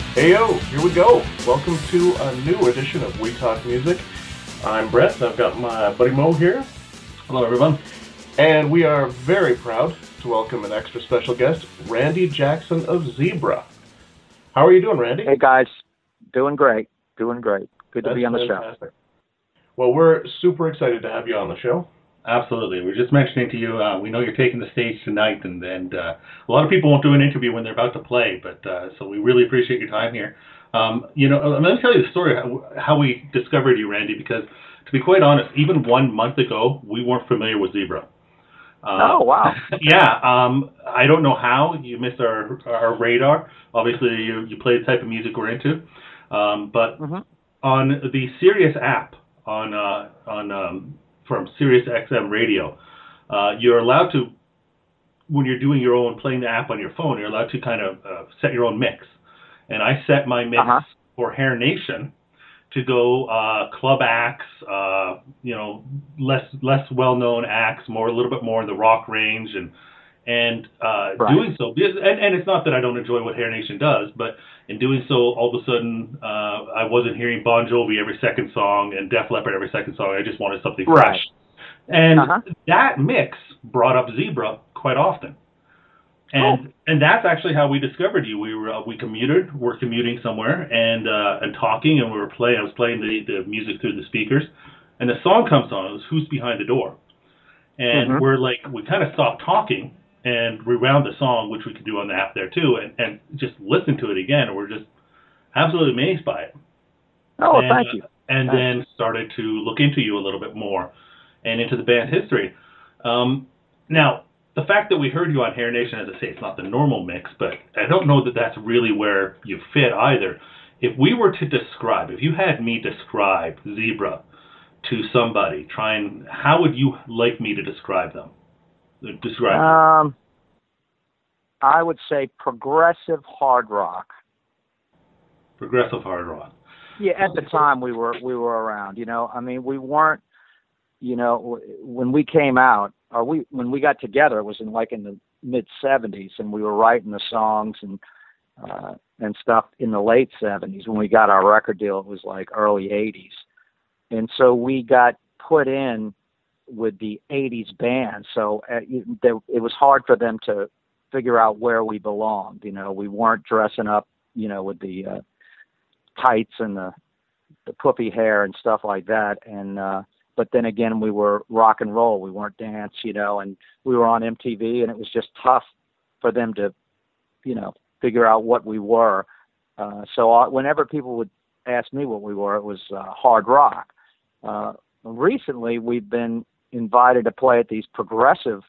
Heyo, here we go. Welcome to a new edition of We Talk Music. I'm Brett. I've got my buddy Mo here. Hello, everyone. And we are very proud to welcome an extra special guest, Randy Jackson of Zebra. How are you doing, Randy? Hey, guys. Doing great. Good to be on the fantastic. show. Well, we're super excited to have you on the show. Absolutely. We're just mentioning to you, we know you're taking the stage tonight, and a lot of people won't do an interview when they're about to play, but so we really appreciate your time here. Let me tell you the story how we discovered you, Randy, because to be quite honest, even 1 month ago, we weren't familiar with Zebra. Oh, wow. Yeah. I don't know how you missed our radar. Obviously, you play the type of music we're into, but on the Sirius app from Sirius XM radio, you're allowed to, when you're doing playing the app on your phone, you're allowed to kind of set your own mix. And I set my mix for Hair Nation to go club acts, less well-known acts, a little bit more in the rock range, and doing so, and it's not that I don't enjoy what Hair Nation does, but in doing so, all of a sudden, I wasn't hearing Bon Jovi every second song and Def Leppard every second song. I just wanted something fresh. And that mix brought up Zebra quite often. And that's actually how we discovered you. We're commuting somewhere and talking, and I was playing the music through the speakers, and the song comes on. It was Who's Behind the Door, and we kind of stopped talking and rewound the song, which we could do on the app there too, and just listen to it again. And we're just absolutely amazed by it. Oh, thank you. Then started to look into you a little bit more and into the band's history. Now, the fact that we heard you on Hair Nation, as I say, it's not the normal mix, but I don't know that that's really where you fit either. If you had me describe Zebra to somebody, how would you like me to describe them? I would say progressive hard rock. Progressive hard rock. Yeah, at the time we were around. We weren't. When we came out, when we got together, it was in the mid '70s, and we were writing the songs and stuff in the late '70s. When we got our record deal, it was early '80s, and so we got put in with the '80s band. So it was hard for them to figure out where we belonged. We weren't dressing up, with the tights and the puffy hair and stuff like that, and but then again, we were rock and roll. We weren't dance, and we were on MTV, and it was just tough for them to, figure out what we were. So whenever people would ask me what we were, it was hard rock. Recently, we've been invited to play at these progressive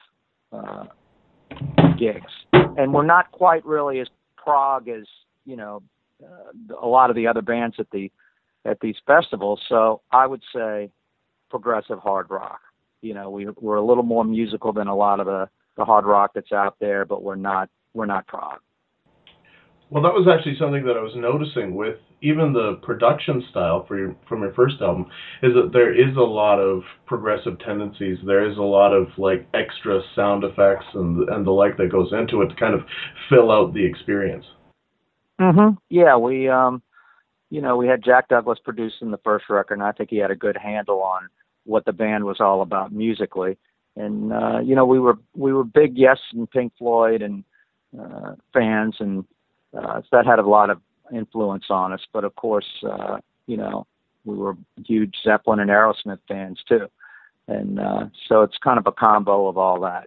gigs, and we're not quite really as prog as, a lot of the other bands at these festivals. So I would say progressive hard rock. We're a little more musical than a lot of the hard rock that's out there, but we're not prog. Well, that was actually something that I was noticing with even the production style from your first album, is that there is a lot of progressive tendencies. There is a lot of extra sound effects and the like that goes into it to kind of fill out the experience. Yeah, we we had Jack Douglas producing the first record, and I think he had a good handle on what the band was all about musically. And we were big Yes and Pink Floyd and fans, and so that had a lot of influence on us. But of course, we were huge Zeppelin and Aerosmith fans too, and so it's kind of a combo of all that,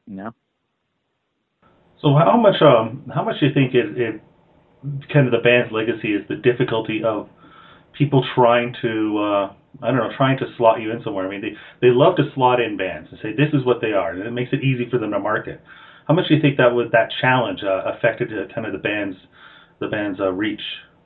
So how much do you think it kind of the band's legacy is the difficulty of people trying to slot you in somewhere? I mean, they love to slot in bands and say this is what they are, and it makes it easy for them to market. How much do you think that challenge affected kind of the band's reach?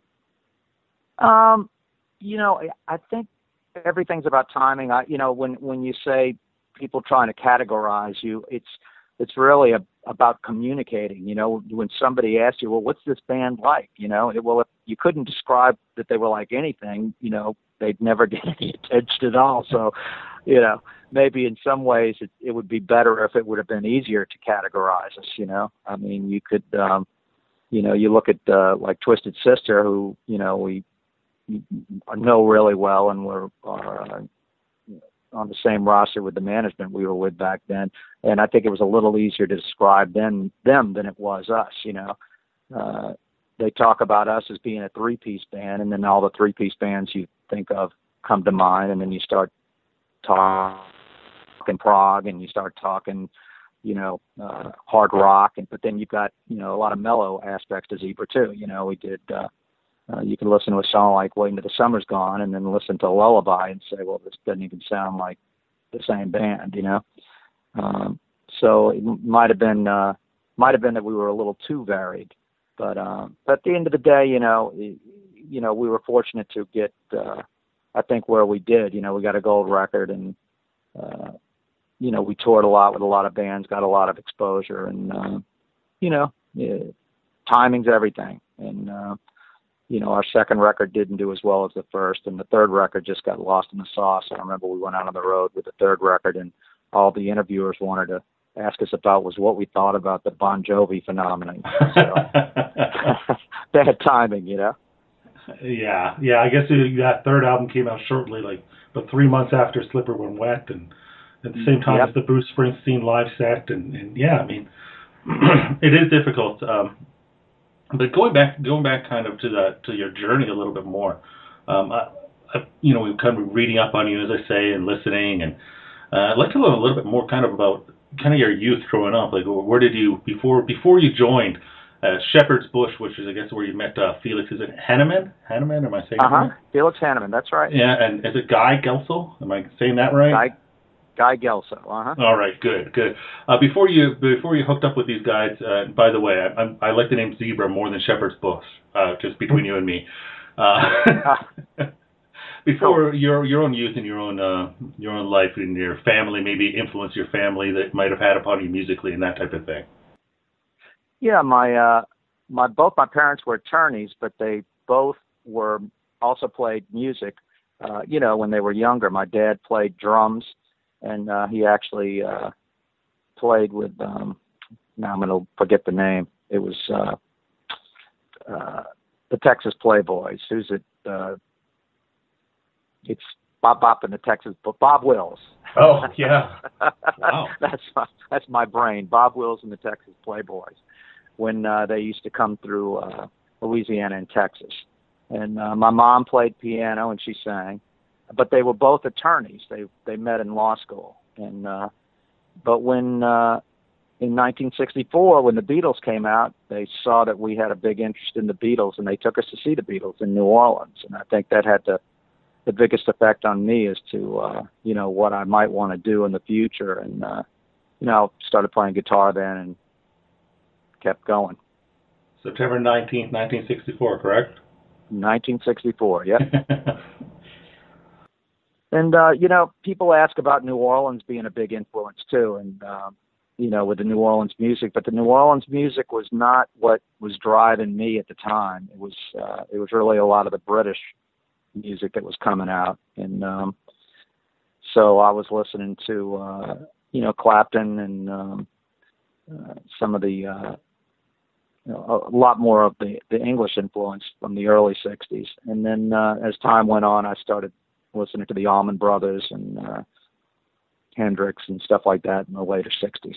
I think everything's about timing. When you say people trying to categorize you, it's really about communicating. When somebody asks you, well, what's this band like? If you couldn't describe that they were like anything, they'd never get any attention at all. So, maybe in some ways it would be better if it would have been easier to categorize us. I mean, you could, you look at like Twisted Sister, who we know really well, and we're on the same roster with the management we were with back then. And I think it was a little easier to describe them than it was us. They talk about us as being a three-piece band, and then all the three-piece bands you think of come to mind, and then you start talking prog, and you start talking hard rock, but then you've got a lot of mellow aspects to Zebra too. We did you can listen to a song like Wait Until the Summer's Gone and then listen to Lullaby and say, well, this doesn't even sound like the same band. So it might have been that we were a little too varied, but at the end of the day, we were fortunate to get I think where we did. We got a gold record, and we toured a lot with a lot of bands, got a lot of exposure, and timing's everything. And our second record didn't do as well as the first, and the third record just got lost in the sauce. I remember we went out on the road with the third record, and all the interviewers wanted to ask us about was what we thought about the Bon Jovi phenomenon. So bad timing, Yeah. I guess that third album came out shortly, but 3 months after Slipper When Wet, and at the same time as the Bruce Springsteen live set, and yeah, I mean, it is difficult. But going back kind of to your journey a little bit more, we've kind of reading up on you, as I say, and listening, and I'd like to learn a little bit more kind of about kind of your youth growing up. Like, where did you before you joined Shepherd's Bush, which is I guess where you met Felix? Is it Hanneman? Hanneman? Am I saying that right? Felix Hanneman, that's right. Yeah, and is it Guy Gelso? Am I saying that right? Guy Gelso. All right, good. Before you hooked up with these guys, by the way, I like the name Zebra more than Shepherd's Bush, just between you and me. Before your own youth and your own life and your family maybe influenced your family that might have had upon you musically and that type of thing. Yeah, both my parents were attorneys, but they both also played music. When they were younger, my dad played drums. And he actually played with, now I'm going to forget the name. It was the Texas Playboys. Who's it? It's Bob Bop and the Texas, Bob Wills. Oh, yeah. Wow. That's my brain. Bob Wills and the Texas Playboys, when they used to come through Louisiana and Texas. And my mom played piano and she sang. But they were both attorneys. They met in law school, and but when in 1964, when the Beatles came out, they saw that we had a big interest in the Beatles, and they took us to see the Beatles in New Orleans. And I think that had the biggest effect on me as to what I might want to do in the future. And started playing guitar then and kept going. September 19th, 1964, correct? 1964, yeah. And, people ask about New Orleans being a big influence too, and, with the New Orleans music, but the New Orleans music was not what was driving me at the time. It was really a lot of the British music that was coming out. And, so I was listening to, Clapton and, some of the, a lot more of the English influence from the early 60s. And then, as time went on, I started listening to the Allman Brothers and Hendrix and stuff like that in the later 60s.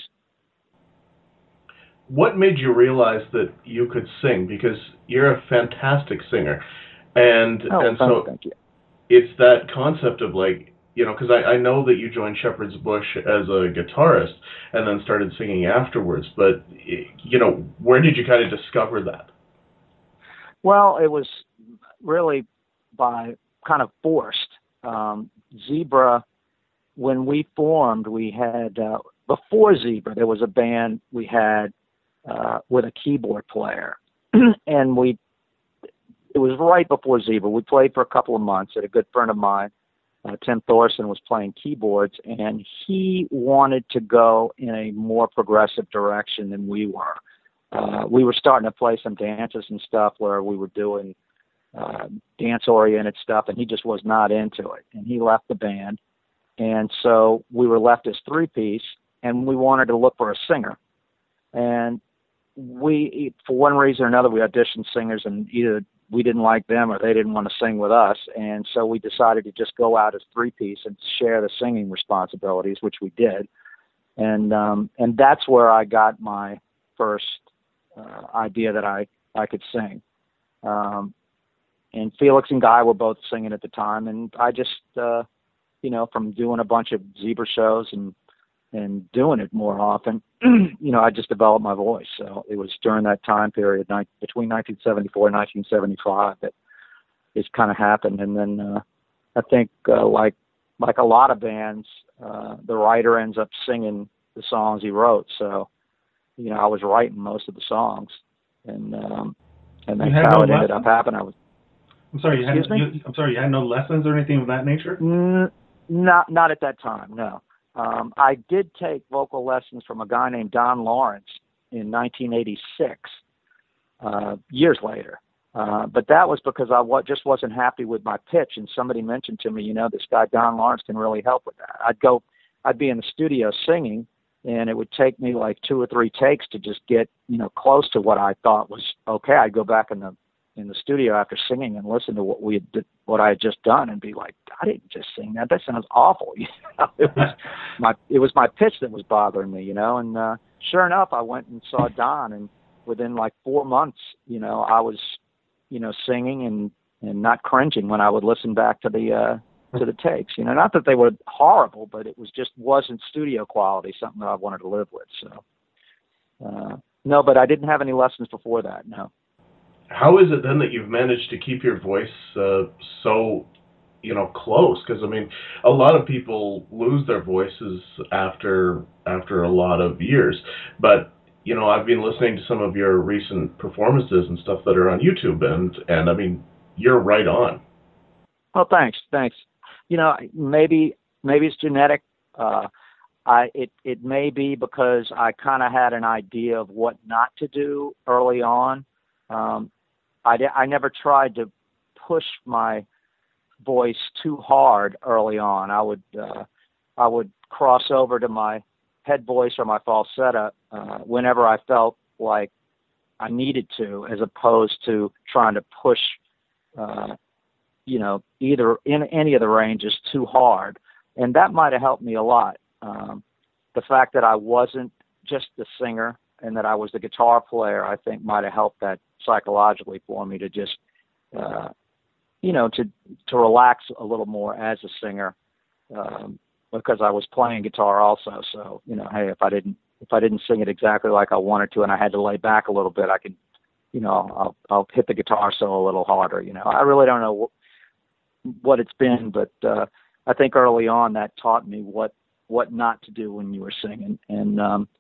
What made you realize that you could sing? Because you're a fantastic singer. And so thank you. It's that concept of because I know that you joined Shepherd's Bush as a guitarist and then started singing afterwards. But, where did you kind of discover that? Well, it was really by kind of forced. Zebra, when we formed, we had, before Zebra, there was a band we had with a keyboard player. And it was right before Zebra. We played for a couple of months at a good friend of mine, Tim Thorson, was playing keyboards, and he wanted to go in a more progressive direction than we were. We were starting to play some dances and stuff where we were doing dance-oriented stuff, and he just was not into it. And he left the band. And so we were left as three-piece, and we wanted to look for a singer. And we, for one reason or another, we auditioned singers, and either we didn't like them or they didn't want to sing with us, and so we decided to just go out as three-piece and share the singing responsibilities, which we did, and that's where I got my first idea that I could sing. And Felix and Guy were both singing at the time, and I just, from doing a bunch of zebra shows and doing it more often, I just developed my voice. So it was during that time period, between 1974 and 1975, that this kind of happened. And then I think, like a lot of bands, the writer ends up singing the songs he wrote. So, I was writing most of the songs, and that's how it ended up happening. I'm sorry, you had no lessons or anything of that nature? Not at that time, no. I did take vocal lessons from a guy named Don Lawrence in 1986, years later. But that was because I just wasn't happy with my pitch, and somebody mentioned to me, this guy Don Lawrence can really help with that. I'd be in the studio singing, and it would take me like 2 or 3 takes to just get, close to what I thought was okay. I'd go back in the studio after singing and listen to what I had just done and be like, I didn't just sing that. That sounds awful. It was my pitch that was bothering me, and sure enough, I went and saw Don, and within like 4 months, I was, singing and not cringing when I would listen back to the takes, not that they were horrible, but it wasn't studio quality, something that I wanted to live with. So, no, but I didn't have any lessons before that. No. How is it then that you've managed to keep your voice so, close? Because, a lot of people lose their voices after a lot of years. But, I've been listening to some of your recent performances and stuff that are on YouTube, and you're right on. Well, thanks. Maybe it's genetic. It may be because I kind of had an idea of what not to do early on. I never tried to push my voice too hard early on. I would cross over to my head voice or my falsetto whenever I felt like I needed to, as opposed to trying to push, either in any of the ranges too hard. And that might have helped me a lot. The fact that I wasn't just the singer and that I was the guitar player, I think might have helped that psychologically for me to just, to relax a little more as a singer, because I was playing guitar also. So, hey, if I didn't sing it exactly like I wanted to, and I had to lay back a little bit, I could, I'll hit the guitar solo a little harder. I really don't know what it's been, but I think early on that taught me what not to do when you were singing, and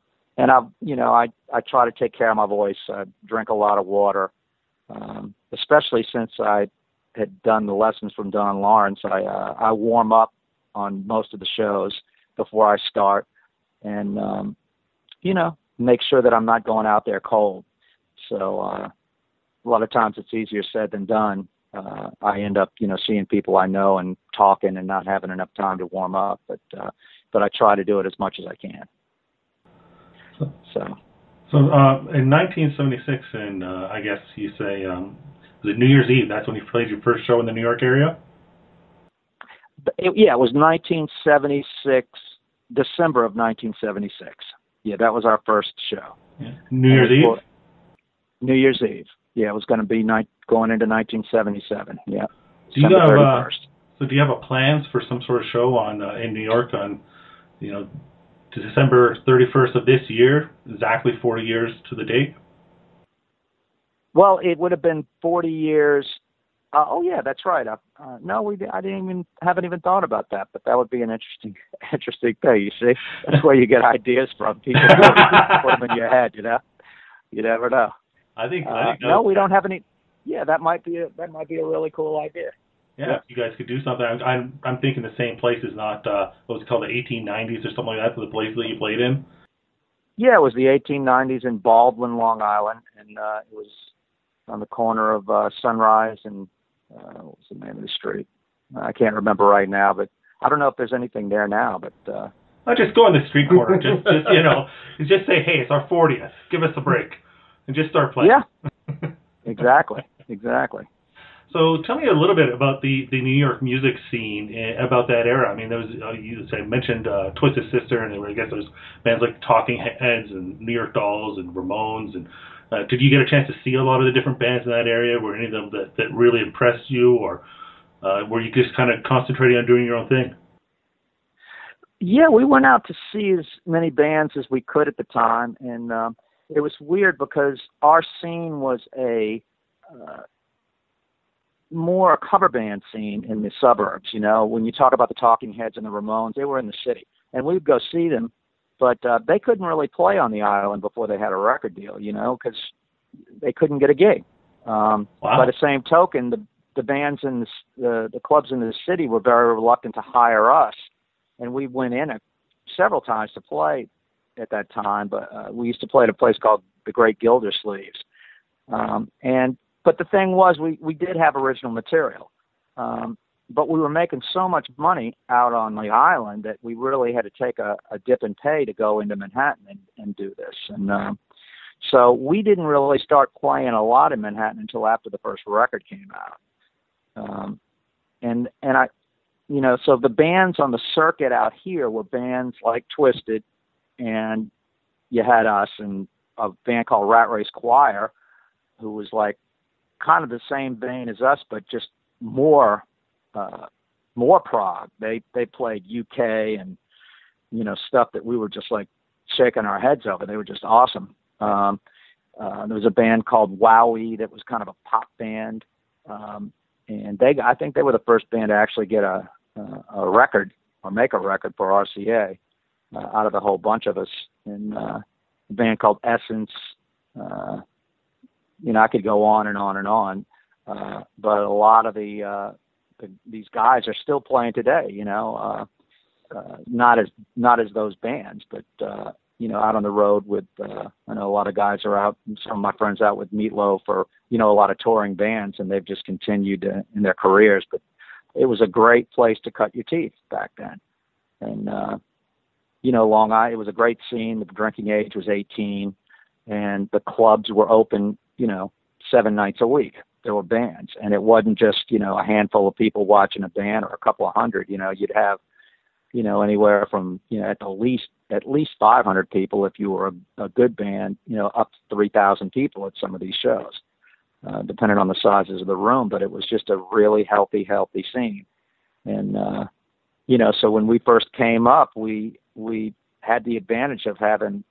I try to take care of my voice. I drink a lot of water, especially since I had done the lessons from Don Lawrence. I warm up on most of the shows before I start, and make sure that I'm not going out there cold. So a lot of times it's easier said than done. I end up seeing people I know and talking and not having enough time to warm up, but I try to do it as much as I can. So in 1976, and I guess you say, was it New Year's Eve? That's when you played your first show in the New York area? It was 1976, December of 1976. Yeah, that was our first show. Yeah. New Year's Eve? New Year's Eve. Yeah, it was going to be going into 1977. Yeah. Do you have a plans for some sort of show in New York on, December 31st of this year, exactly 40 years to the date? Well, it would have been 40 years. Oh yeah, that's right. No, haven't even thought about that, but that would be an interesting thing. You see, that's where you get ideas from. People put them in your head. You never know. I think no, we don't have any. Yeah, that might be a really cool idea. Yeah, if you guys could do something. I'm thinking the same place is not what was it called, the 1890s or something like that, the place that you played in. Yeah, it was the 1890s in Baldwin, Long Island, and it was on the corner of Sunrise and what was the name of the street? I can't remember right now, but I don't know if there's anything there now. But I'll just go on the street corner, just say, hey, it's our 40th. Give us a break. and just start playing. Yeah, exactly. So tell me a little bit about the New York music scene, about that era. I mean, there was you mentioned Twisted Sister, and I guess there's bands like Talking Heads and New York Dolls and Ramones. And did you get a chance to see a lot of the different bands in that area? Were any of them that really impressed you, or were you just kind of concentrating on doing your own thing? Yeah, we went out to see as many bands as we could at the time, and it was weird because our scene was more a cover band scene in the suburbs. You know, when you talk about the Talking Heads and the Ramones, they were in the city, and we'd go see them, but they couldn't really play on the island before they had a record deal, you know, because they couldn't get a gig. Wow. By the same token, the bands in the clubs in the city were very reluctant to hire us, and we went in several times to play at that time, but we used to play at a place called the Great Gildersleeves. But the thing was, we did have original material, but we were making so much money out on the island that we really had to take a dip in pay to go into Manhattan and do this. And so we didn't really start playing a lot in Manhattan until after the first record came out. And I, you know, so the bands on the circuit out here were bands like Twisted, and you had us, and a band called Rat Race Choir, who was like kind of the same vein as us, but just more prog. They played UK and, you know, stuff that we were just like shaking our heads over. They were just awesome. There was a band called Wowie that was kind of a pop band, and I think they were the first band to actually get a record or make a record for RCA out of the whole bunch of us. And a band called Essence. You know, I could go on and on and on, but a lot of these guys are still playing today. You know, not as those bands, but you know, out on the road with. I know a lot of guys are out. Some of my friends out with Meatloaf, or you know, a lot of touring bands, and they've just continued in their careers. But it was a great place to cut your teeth back then, and you know, Long Island. It was a great scene. The drinking age was 18, and the clubs were open, you know, 7 nights a week. There were bands, and it wasn't just, you know, a handful of people watching a band or a couple of hundred. You know, you'd have, you know, anywhere from, you know, at least 500 people if you were a good band, you know, up to 3,000 people at some of these shows, depending on the sizes of the room. But it was just a really healthy scene. And, you know, so when we first came up, we had the advantage of having,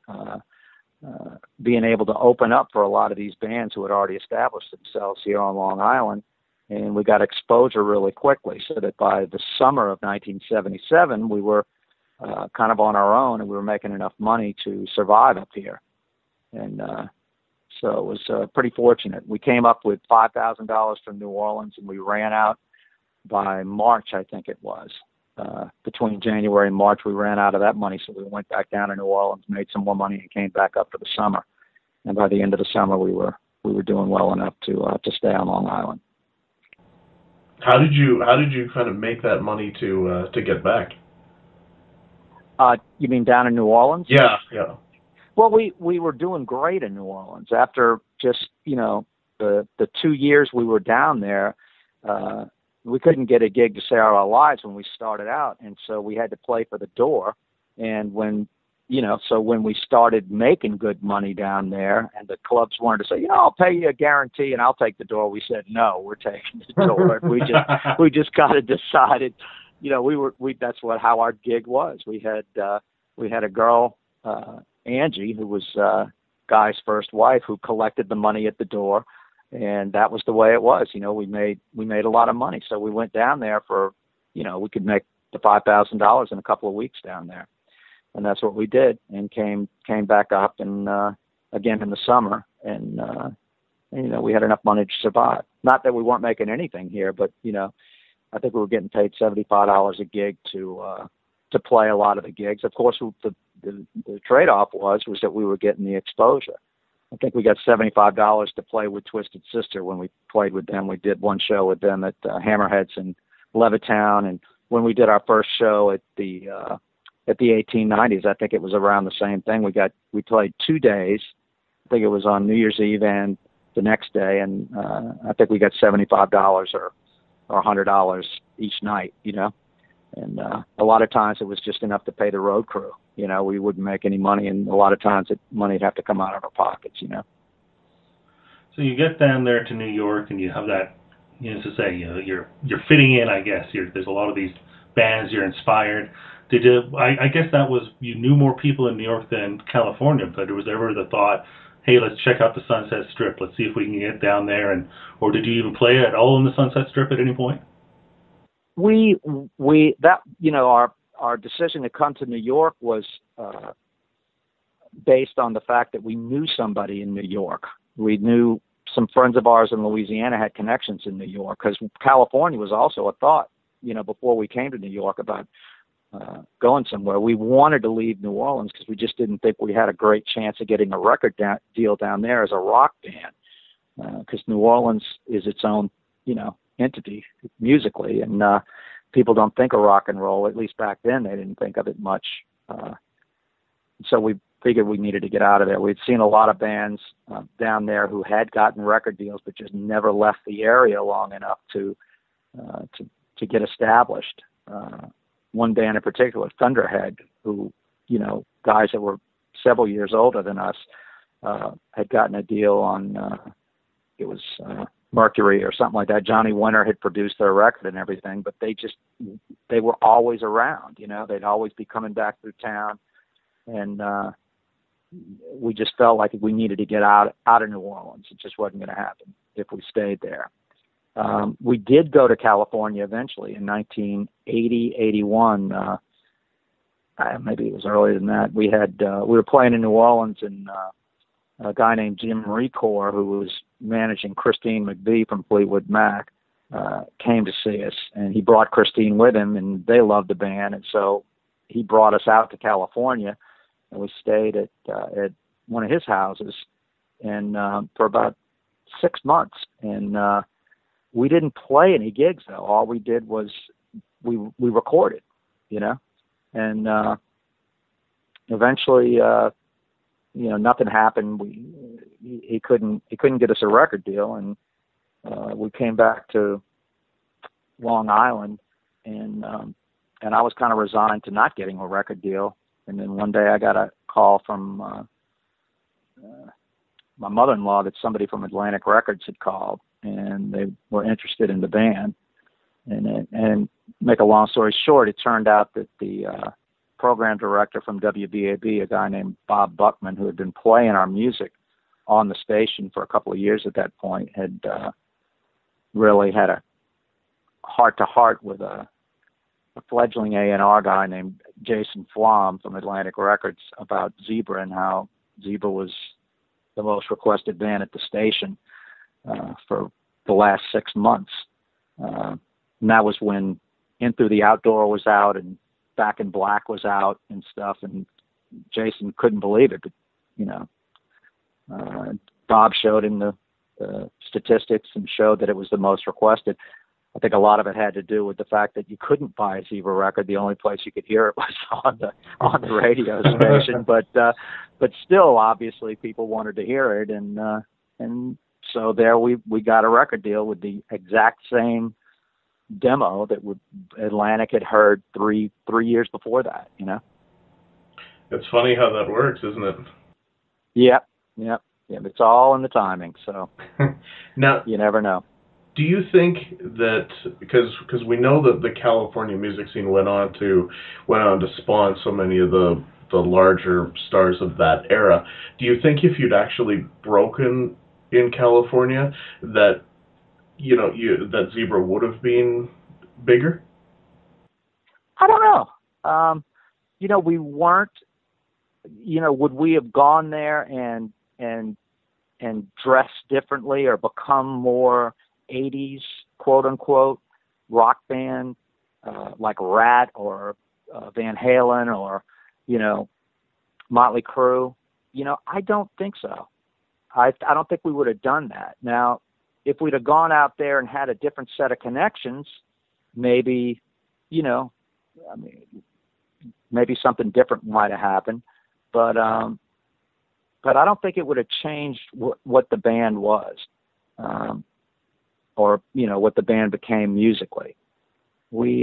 being able to open up for a lot of these bands who had already established themselves here on Long Island, and we got exposure really quickly, so that by the summer of 1977, we were kind of on our own, and we were making enough money to survive up here. And so it was pretty fortunate. We came up with $5,000 from New Orleans, and we ran out by March, I think it was. Between January and March, we ran out of that money, so we went back down to New Orleans, made some more money, and came back up for the summer. And by the end of the summer, we were doing well enough to stay on Long Island. How did you kind of make that money to get back? You mean down in New Orleans? Yeah. Well, we were doing great in New Orleans after just, you know, the 2 years we were down there. We couldn't get a gig to save our lives when we started out, and so we had to play for the door. And when we started making good money down there, and the clubs wanted to say, you know, I'll pay you a guarantee and I'll take the door, we said, no, we're taking the door. we just kind of decided, you know, that's how our gig was. We had a girl, Angie, who was Guy's first wife, who collected the money at the door. And that was the way it was. You know, we made a lot of money. So we went down there for, you know, we could make the $5,000 in a couple of weeks down there. And that's what we did, and came back up, and again in the summer. And you know, we had enough money to survive. Not that we weren't making anything here, but, you know, I think we were getting paid $75 a gig to play a lot of the gigs. Of course, the trade-off was that we were getting the exposure. I think we got $75 to play with Twisted Sister when we played with them. We did one show with them at Hammerheads in Levittown, and when we did our first show at the 1890s, I think it was around the same thing. We played 2 days, think it was on New Year's Eve and the next day, and I think we got $75 or $100 each night, you know. And a lot of times it was just enough to pay the road crew. You know, we wouldn't make any money, and a lot of times money would have to come out of our pockets, you know. So you get down there to New York, and you have that, you know, to say, you know, you're fitting in, I guess. There's a lot of these bands. You're inspired. Did you? I guess that was, you knew more people in New York than California, but there was ever the thought, hey, let's check out the Sunset Strip. Let's see if we can get down there, or did you even play at all in the Sunset Strip at any point? We that, you know, our decision to come to New York was based on the fact that we knew somebody in New York. We knew some friends of ours in Louisiana had connections in New York, because California was also a thought, you know, before we came to New York about going somewhere. We wanted to leave New Orleans because we just didn't think we had a great chance of getting a record deal down there as a rock band, because New Orleans is its own, you know, entity musically, and people don't think of rock and roll. At least back then, they didn't think of it much. So we figured we needed to get out of there. We'd seen a lot of bands down there who had gotten record deals, but just never left the area long enough to get established. One band in particular, Thunderhead, who, you know, guys that were several years older than us, had gotten a deal on, it was Mercury or something like that. Johnny Winter had produced their record and everything, but they were always around, you know. They'd always be coming back through town, and we just felt like we needed to get out of New Orleans. It just wasn't going to happen if we stayed there. We did go to California eventually in 1980, 81. Maybe it was earlier than that. We were playing in New Orleans, and a guy named Jim Recor, who was managing Christine McVie from Fleetwood Mac, came to see us, and he brought Christine with him, and they loved the band, and so he brought us out to California, and we stayed at one of his houses, and for about 6 months, and we didn't play any gigs though. All we did was we recorded, you know, and eventually, you know, nothing happened. He couldn't get us a record deal, and we came back to Long Island, and I was kind of resigned to not getting a record deal. And then one day I got a call from my mother-in-law that somebody from Atlantic Records had called, and they were interested in the band. And make a long story short, it turned out that the program director from WBAB, a guy named Bob Buckman, who had been playing our music on the station for a couple of years at that point, had really had a heart-to-heart with a fledgling A&R guy named Jason Flom from Atlantic Records about Zebra, and how Zebra was the most requested band at the station for the last 6 months. And that was when In Through the Outdoor was out, and Back in Black was out and stuff, and Jason couldn't believe it, but, you know, Bob showed him the statistics and showed that it was the most requested. I think a lot of it had to do with the fact that you couldn't buy a Zebra record. The only place you could hear it was on the radio station. But still, obviously, people wanted to hear it, and so there we got a record deal with the exact same demo that Atlantic had heard three years before that. You know, it's funny how that works, isn't it? Yep. It's all in the timing. So now you never know. Do you think that, because we know that the California music scene went on to spawn so many of the larger stars of that era, do you think if you'd actually broken in California that, you know, that Zebra would have been bigger? I don't know. You know, we weren't, you know, would we have gone there and dressed differently or become more 80s, quote unquote, rock band, like Rat or Van Halen or, you know, Motley Crue? You know, I don't think so. I don't think we would have done that. Now, if we'd have gone out there and had a different set of connections, maybe, you know, I mean, maybe something different might have happened. But but I don't think it would have changed what the band was, or what the band became musically. We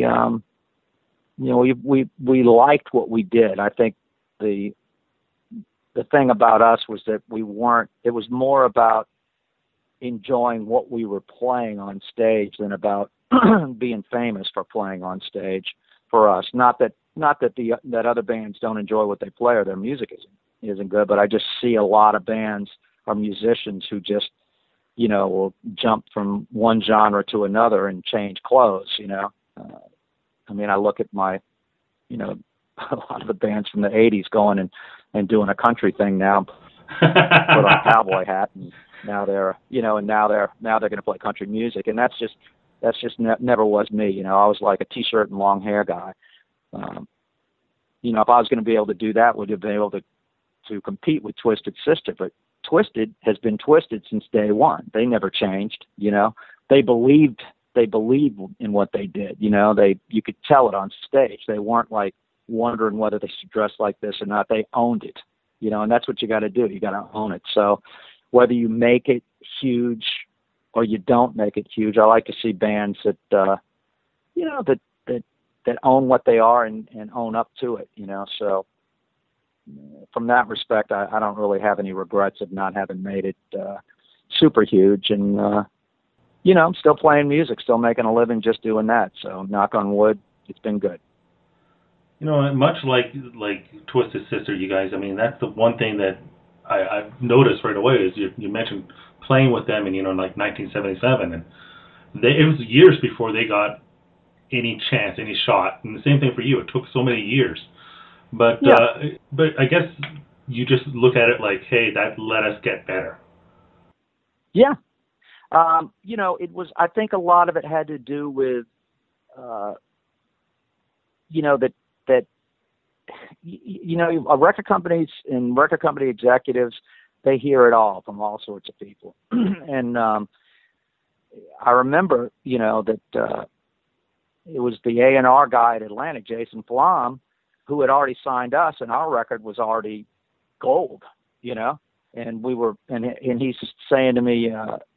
we liked what we did. I think the thing about us was that we weren't. It was more about enjoying what we were playing on stage than about being famous for playing on stage. For us, not that that other bands don't enjoy what they play or their music isn't good, but I just see a lot of bands or musicians who just will jump from one genre to another and change clothes. I mean, I look at my a lot of the bands from the '80s going and doing a country thing now, put on a cowboy hat, and now they're now they're going to play country music, and that's just never was me. I was like a t-shirt and long hair guy. If I was going to be able to do that, would have been able to compete with Twisted Sister. But Twisted has been Twisted since day one. They never changed. They believed in what they did. You could tell it on stage. They weren't like wondering whether they should dress like this or not. They owned it. And that's what you got to do. You got to own it. So whether you make it huge or you don't make it huge, I like to see bands that that own what they are and own up to it. So from that respect, I don't really have any regrets of not having made it super huge. And I'm still playing music, still making a living just doing that. So knock on wood, it's been good. Much like Twisted Sister, you guys, I mean, that's the one thing that I've noticed right away is you mentioned playing with them in, like 1977. And it was years before they got any chance, any shot. And the same thing for you. It took so many years. But but I guess you just look at it like, hey, that let us get better. Yeah. It was, I think a lot of it had to do with, record companies and record company executives, they hear it all from all sorts of people. And I remember, that it was the A&R guy at Atlantic, Jason Flom, who had already signed us, and our record was already gold, and we were, and he's saying to me,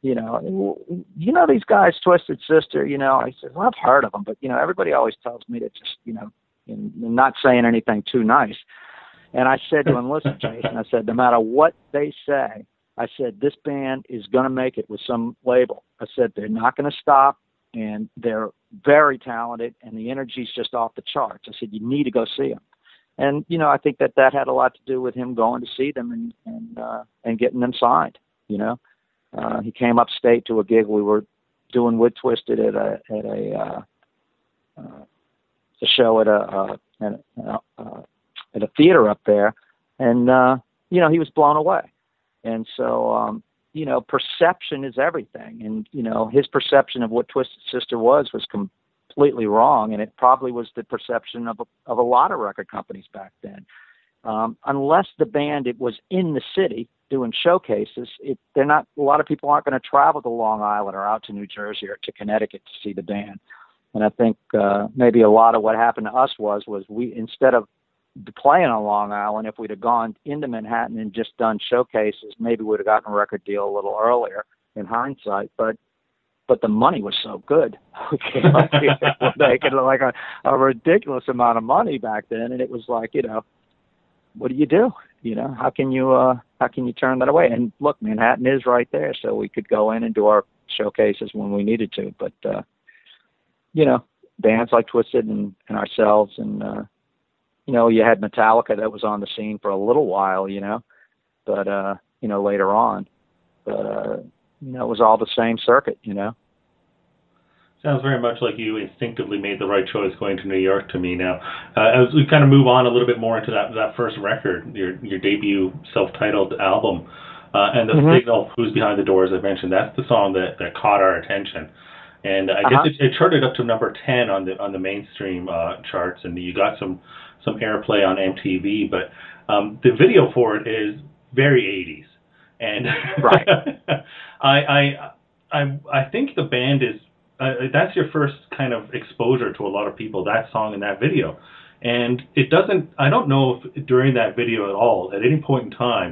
these guys, Twisted Sister, I said, well, I've heard of them, but, everybody always tells me to just, and not saying anything too nice. And I said to him, listen, Jason, I said, no matter what they say, I said, this band is going to make it with some label. I said, they're not going to stop, and they're very talented, and the energy's just off the charts. I said, you need to go see them. And, I think that had a lot to do with him going to see them and getting them signed. He came upstate to a gig we were doing with Twisted at a show at a theater up there, and he was blown away. And so perception is everything, and his perception of what Twisted Sister was completely wrong, and it probably was the perception of a lot of record companies back then. Unless the band it was in the city doing showcases, a lot of people aren't going to travel to Long Island or out to New Jersey or to Connecticut to see the band. And I think maybe a lot of what happened to us was we, instead of playing on Long Island, if we'd have gone into Manhattan and just done showcases, maybe we'd have gotten a record deal a little earlier in hindsight. But the money was so good. We came up here making like a ridiculous amount of money back then, and it was like, what do you do? How can you turn that away? And look, Manhattan is right there, so we could go in and do our showcases when we needed to. But bands like Twisted and ourselves, and you had Metallica that was on the scene for a little while, but later on, but it was all the same circuit, Sounds very much like you instinctively made the right choice going to New York to me now. As we kind of move on a little bit more into that first record, your debut self-titled album, and the Signal, Who's Behind the Door, as I mentioned, that's the song that caught our attention. And I guess it charted up to number 10 on the mainstream charts, and you got some airplay on MTV. But the video for it is very 80s, and right. I think the band is that's your first kind of exposure to a lot of people, that song and that video, and it doesn't. I don't know if during that video at all, at any point in time,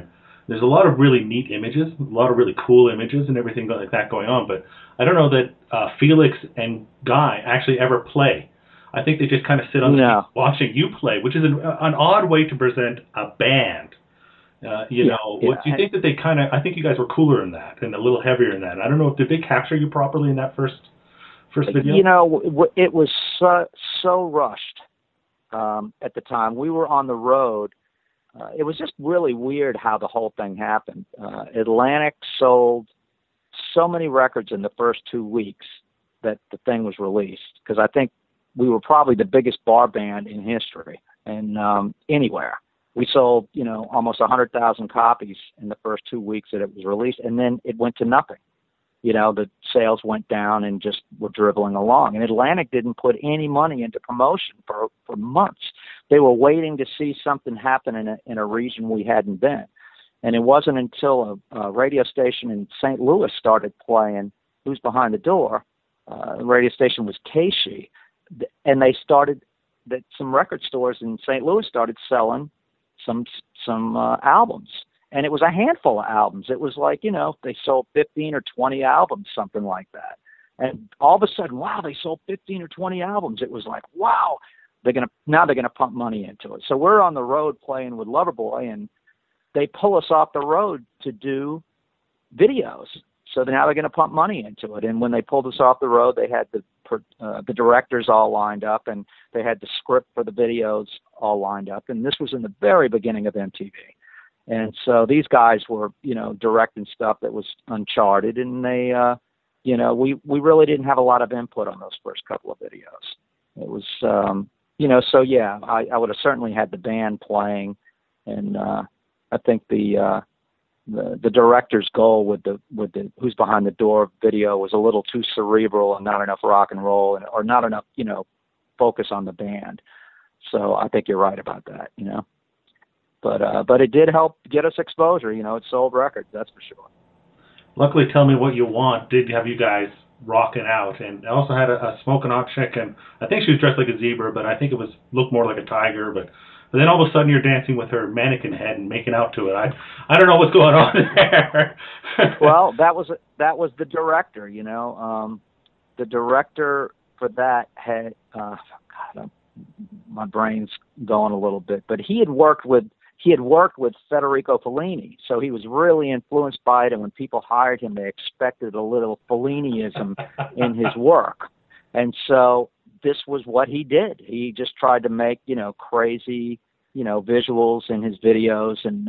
There's a lot of really neat images, a lot of really cool images and everything like that going on, but I don't know that Felix and Guy actually ever play. I think they just kind of sit on the seats watching you play, which is an odd way to present a band. Do you think that they kind of, I think you guys were cooler in that and a little heavier in that. I don't know, did they capture you properly in that first video? You know, it was so rushed at the time. We were on the road. It was just really weird how the whole thing happened. Atlantic sold so many records in the first 2 weeks that the thing was released, because I think we were probably the biggest bar band in history and anywhere. We sold, almost 100,000 copies in the first 2 weeks that it was released, and then it went to nothing. The sales went down and just were dribbling along. And Atlantic didn't put any money into promotion for months. They were waiting to see something happen in a region we hadn't been. And it wasn't until a radio station in St. Louis started playing Who's Behind the Door. The radio station was KSHE. And they started, that some record stores in St. Louis started selling some albums. And it was a handful of albums. It was like, they sold 15 or 20 albums, something like that. And all of a sudden, wow, they sold 15 or 20 albums. It was like, wow, now they're gonna pump money into it. So we're on the road playing with Loverboy, and they pull us off the road to do videos. So now they're gonna pump money into it. And when they pulled us off the road, they had the directors all lined up, and they had the script for the videos all lined up. And this was in the very beginning of MTV. And so these guys were, directing stuff that was uncharted, and they, we really didn't have a lot of input on those first couple of videos. It was, so yeah, I would have certainly had the band playing, and I think the director's goal with the Who's Behind the Door video was a little too cerebral and not enough rock and roll, or not enough, focus on the band. So I think you're right about that, But it did help get us exposure. It sold records, that's for sure. Luckily, Tell Me What You Want did have you guys rocking out, and I also had a smoking hot chick, and I think she was dressed like a zebra, but I think it looked more like a tiger. But then all of a sudden, you're dancing with her mannequin head and making out to it. I don't know what's going on there. Well, that was the director. The director for that had my brain's going a little bit, but he had worked with Federico Fellini, so he was really influenced by it, and when people hired him, they expected a little Felliniism in his work. And so this was what he did. He just tried to make, crazy, visuals in his videos. And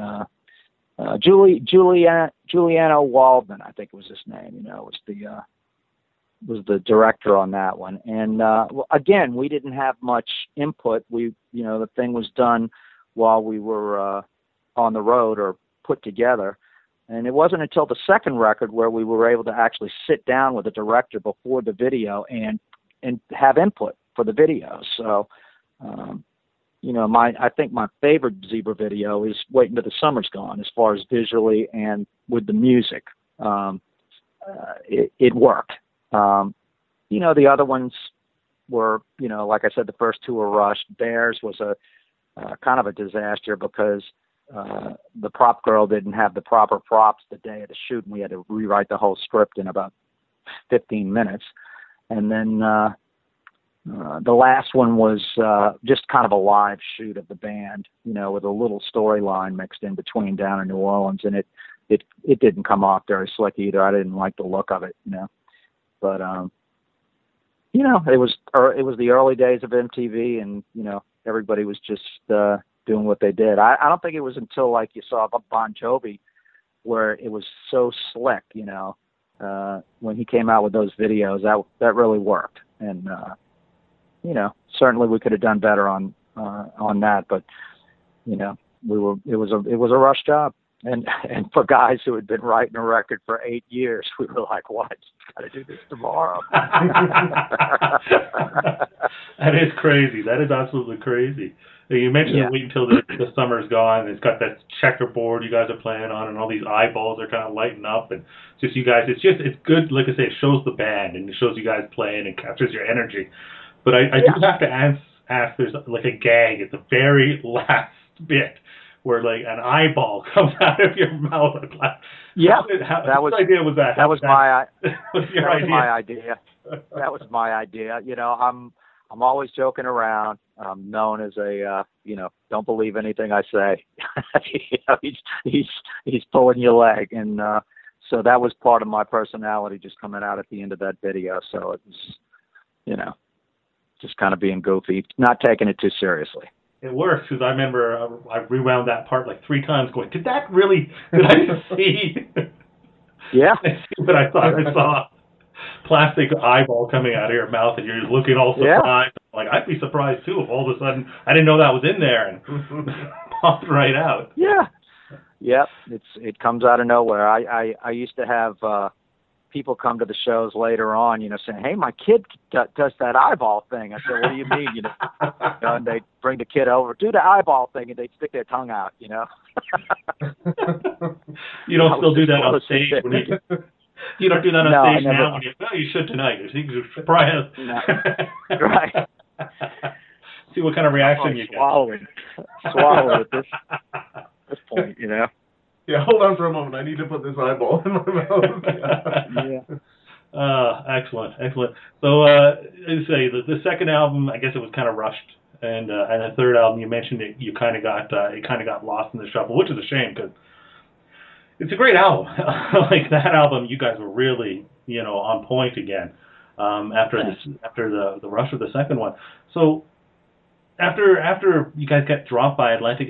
Giuliano Waldman, I think was his name, was the director on that one. And again, we didn't have much input. The thing was done while we were on the road or put together. And it wasn't until the second record where we were able to actually sit down with the director before the video and have input for the video. So, I think my favorite Zebra video is Wait Until the Summer's Gone, as far as visually and with the music. It worked. The other ones were, like I said, the first two were rushed. Bears was a kind of a disaster because the prop girl didn't have the proper props the day of the shoot, and we had to rewrite the whole script in about 15 minutes. And then the last one was just kind of a live shoot of the band, with a little storyline mixed in between down in New Orleans, and it didn't come off very slick either. I didn't like the look of it, But it was the early days of MTV, and everybody was just doing what they did. I don't think it was until like you saw Bon Jovi where it was so slick, when he came out with those videos, that really worked. And certainly we could have done better on that, but it was a rush job. And for guys who had been writing a record for 8 years, we were like, what? Got to do this tomorrow. That is crazy. That is absolutely crazy. You mentioned Wait Until the Summer's Gone. It's got that checkerboard you guys are playing on, and all these eyeballs are kind of lighting up, and just you guys. It's good. Like I say, it shows the band and it shows you guys playing and captures your energy. But I do have to ask. There's like a gag at the very last bit where like an eyeball comes out of your mouth. Yeah, whose idea was that? That was my was your that was idea? my idea. That was my idea. You know, I'm always joking around. I'm known as a don't believe anything I say. You know, he's pulling your leg, and so that was part of my personality just coming out at the end of that video. So it was, you know, just kind of being goofy, not taking it too seriously. It works, because I remember I rewound that part like 3 times going, did I see? Yeah. But I thought I saw plastic eyeball coming out of your mouth and you're looking all surprised. Yeah. Like, I'd be surprised too if all of a sudden I didn't know that was in there and popped right out. Yeah. Yep. It comes out of nowhere. I used to have people come to the shows later on, you know, saying, "Hey, my kid does that eyeball thing." I said, "What do you mean?" You know, and they bring the kid over, do the eyeball thing, and they stick their tongue out. You know. You don't still do that on stage when you don't do that on stage now. When you should tonight. You should probably have. Right. See what kind of reaction you get. Swallow at this point, you know. Yeah, hold on for a moment. I need to put this eyeball in my mouth. Yeah. Excellent. So, as I say, the second album, I guess it was kind of rushed, and the third album, you mentioned it. You kind of got lost in the shuffle, which is a shame because it's a great album. Like that album, you guys were really, you know, on point again after the rush of the second one. So, after you guys got dropped by Atlantic,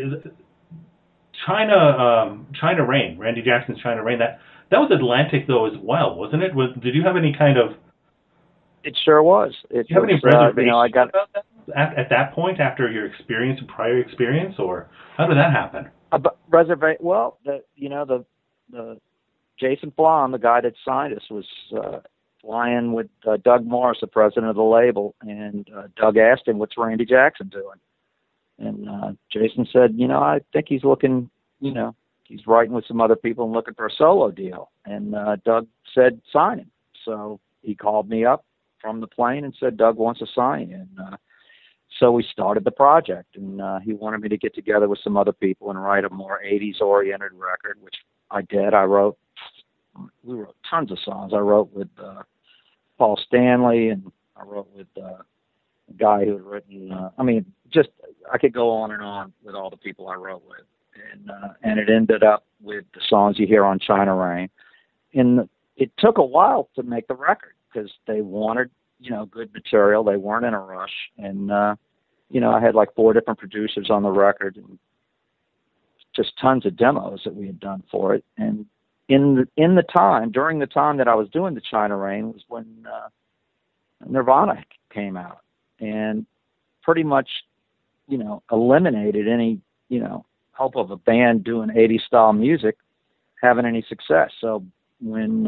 China Rain, Randy Jackson's China Rain, that was Atlantic though as well, wasn't it? Did you have any kind of? It sure was. Did you have any reservations about that at that point after your prior experience, or how did that happen? Well, the Jason Blum, the guy that signed us, was flying with Doug Morris, the president of the label, and Doug asked him, "What's Randy Jackson doing?" And Jason said, "You know, I think he's looking, you know, he's writing with some other people and looking for a solo deal." And Doug said, "Sign him." So he called me up from the plane and said, "Doug wants to sign you." And so we started the project, and he wanted me to get together with some other people and write a more 80s-oriented record, which I did. We wrote tons of songs. I wrote with Paul Stanley, and I wrote with a guy who had written, I could go on and on with all the people I wrote with. And it ended up with the songs you hear on China Rain. And it took a while to make the record because they wanted, you know, good material. They weren't in a dush. And, I had like 4 different producers on the record and just tons of demos that we had done for it. And during the time that I was doing the China Rain was when Nirvana came out and pretty much, you know, eliminated any, you know, hope of a band doing 80s style music having any success. So when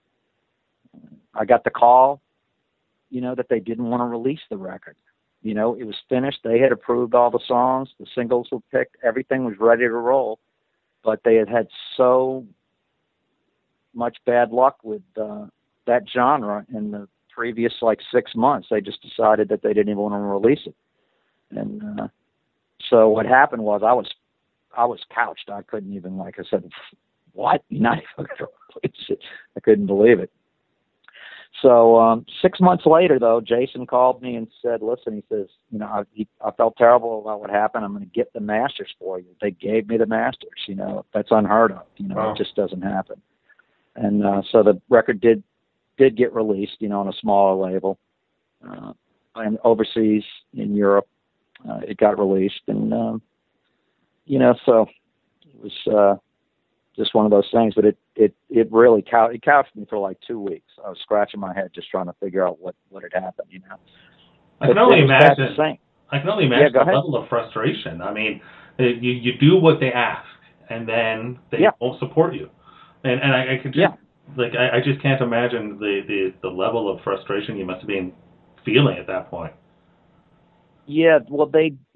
I got the call, you know, that they didn't want to release the record, you know, it was finished. They had approved all the songs. The singles were picked. Everything was ready to roll. But they had so much bad luck with that genre in the previous, 6 months. They just decided that they didn't even want to release it. And so what happened was I was couched. I couldn't even, like I said, what? You're not even going to release it. I couldn't believe it. So 6 months later, though, Jason called me and said, "Listen," he says, "you know, I felt terrible about what happened. I'm going to get the masters for you." They gave me the masters. You know, that's unheard of. You know, It just doesn't happen. And so the record did get released, you know, on a smaller label, and overseas in Europe, it got released, and so it was just one of those things. But it really couched me for like 2 weeks. I was scratching my head just trying to figure out what had happened. You know, I can only imagine the level of frustration. I mean, you do what they ask, and then they won't support you, and I could just I just can't imagine the level of frustration you must have been feeling at that point. Yeah, well,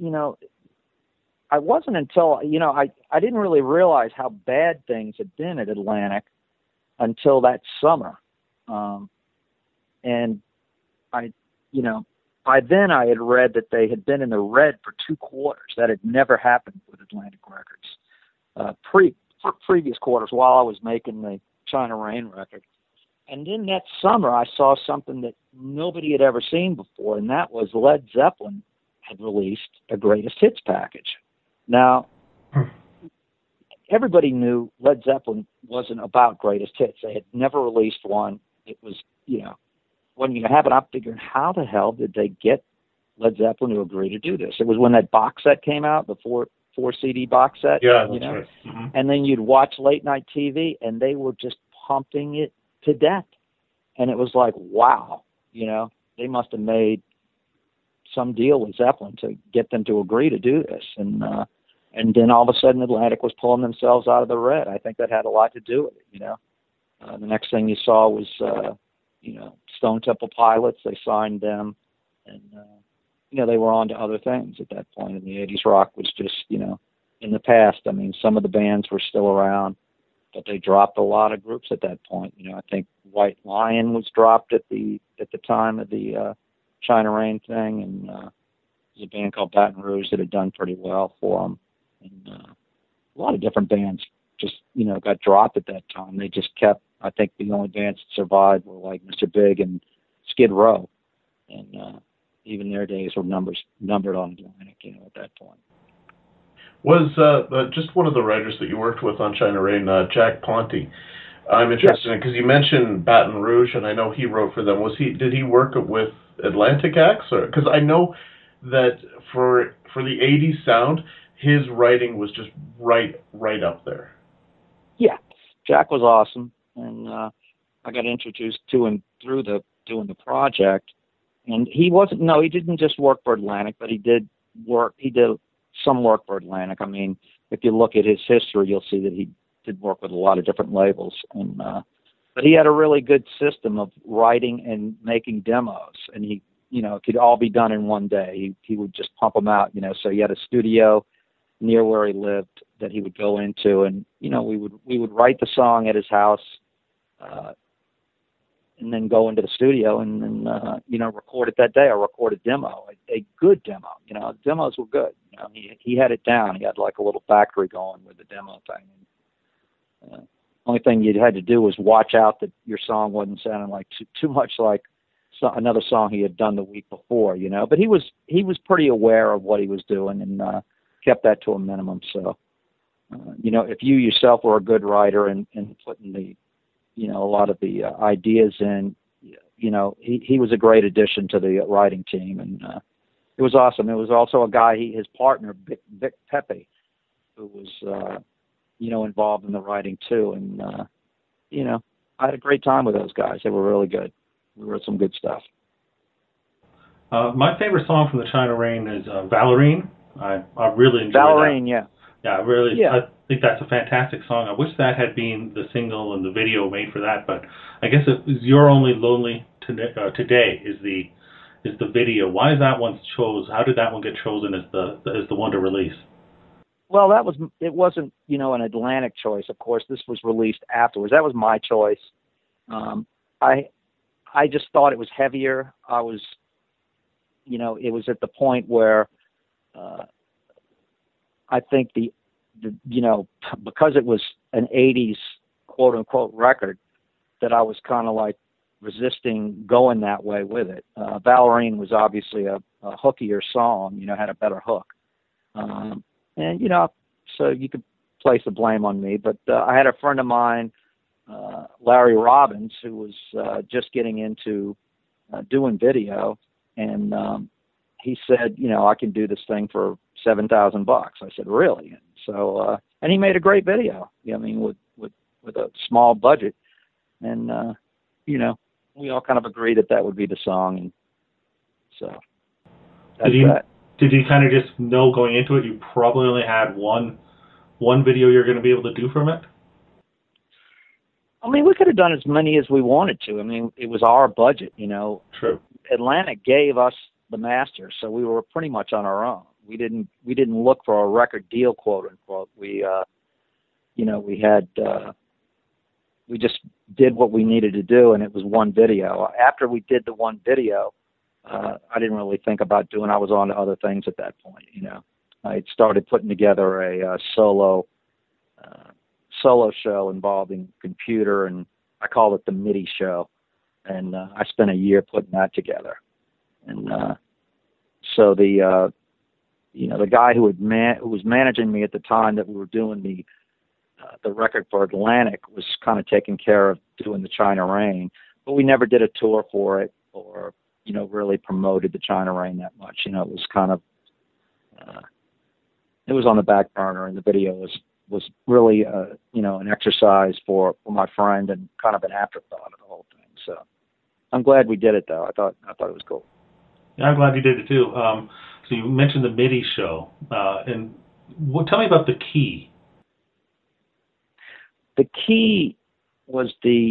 I wasn't until, I didn't really realize how bad things had been at Atlantic until that summer. And I by then I had read that they had been in the red for 2 quarters. That had never happened with Atlantic Records. Previous quarters while I was making the China Rain record. And then that summer I saw something that nobody had ever seen before, and that was Led Zeppelin had released a greatest hits package. Now, everybody knew Led Zeppelin wasn't about greatest hits. They had never released one. It was, wasn't going to happen. I'm figuring, how the hell did they get Led Zeppelin to agree to do this? It was when that box set came out, the four CD box set. Yeah, that's right. Mm-hmm. And then you'd watch late night TV, and they were just pumping it to death. And it was like, wow, they must have made some deal with Zeppelin to get them to agree to do this. And then all of a sudden Atlantic was pulling themselves out of the red. I think that had a lot to do with it, The next thing you saw was, Stone Temple Pilots. They signed them, and, they were on to other things at that point in the 80s. Rock was just, in the past. I mean, some of the bands were still around, but they dropped a lot of groups at that point. I think White Lion was dropped at the time of the China Rain thing, and there's a band called Baton Rouge that had done pretty well for them. And a lot of different bands just, got dropped at that time. They just kept, I think the only bands that survived were like Mr. Big and Skid Row. And even their days were numbered on Atlantic, at that point. Was just one of the writers that you worked with on China Rain, Jack Ponte. I'm interested in, because you mentioned Baton Rouge, and I know he wrote for them. Did he work with Atlantic acts? Because I know that for the 80s sound, his writing was just right up there. Yeah, Jack was awesome, and I got introduced to him through doing the project. And he didn't just work for Atlantic, but he did some work for Atlantic. I mean, if you look at his history, you'll see that he did work with a lot of different labels. And but he had a really good system of writing and making demos, and he, it could all be done in one day. He would just pump them out, So he had a studio near where he lived that he would go into, and we would write the song at his house, and then go into the studio and then record it that day, or record a demo, a good demo. Demos were good. He had it down. He had like a little factory going with the demo thing. Only thing you had to do was watch out that your song wasn't sounding like too much like another song he had done the week before, But he was pretty aware of what he was doing, and kept that to a minimum. So, if you yourself were a good writer and putting the, a lot of the ideas in, he was a great addition to the writing team, and it was awesome. It was also a guy, his partner, Vic Pepe, who was, involved in the writing too. And, I had a great time with those guys. They were really good. We wrote some good stuff. My favorite song from the China Rain is Valérine. I really enjoyed Valérine, that. Yeah. Yeah, I think that's a fantastic song. I wish that had been the single and the video made for that, but I guess it was You're Only Lonely Today is the video. Why is that one chose? How did that one get chosen as the one to release? Well, it wasn't, an Atlantic choice. Of course, this was released afterwards. That was my choice. I just thought it was heavier. I was, it was at the point where I think because it was an 80s quote unquote record, that I was kind of like resisting going that way with it. Valérine was obviously a hookier song, had a better hook. And, so you could place the blame on me, but I had a friend of mine, Larry Robbins, who was just getting into doing video, and he said, I can do this thing for $7,000. I said, really? And so, and he made a great video. I mean, with a small budget, and we all kind of agreed that would be the song, and so that's that. Did you kind of just know going into it you probably only had one video you're going to be able to do from it? I mean, we could have done as many as we wanted to. I mean, it was our budget, True. Atlantic gave us the master, so we were pretty much on our own. We didn't look for a record deal, quote unquote. We just did what we needed to do, and it was one video. After we did the one video, I didn't really think about doing. I was on to other things at that point. I had started putting together a solo show involving computer, and I called it the MIDI show. And I spent a year putting that together. And so the guy who was managing me at the time that we were doing the record for Atlantic was kind of taking care of doing the China Rain, but we never did a tour for it or really promoted the China Rain that much. It was kind of it was on the back burner, and the video was really an exercise for my friend and kind of an afterthought of the whole thing. So I'm glad we did it, though. I thought it was cool. Yeah, I'm glad you did it too. So you mentioned the MIDI show, and tell me about the key. The key was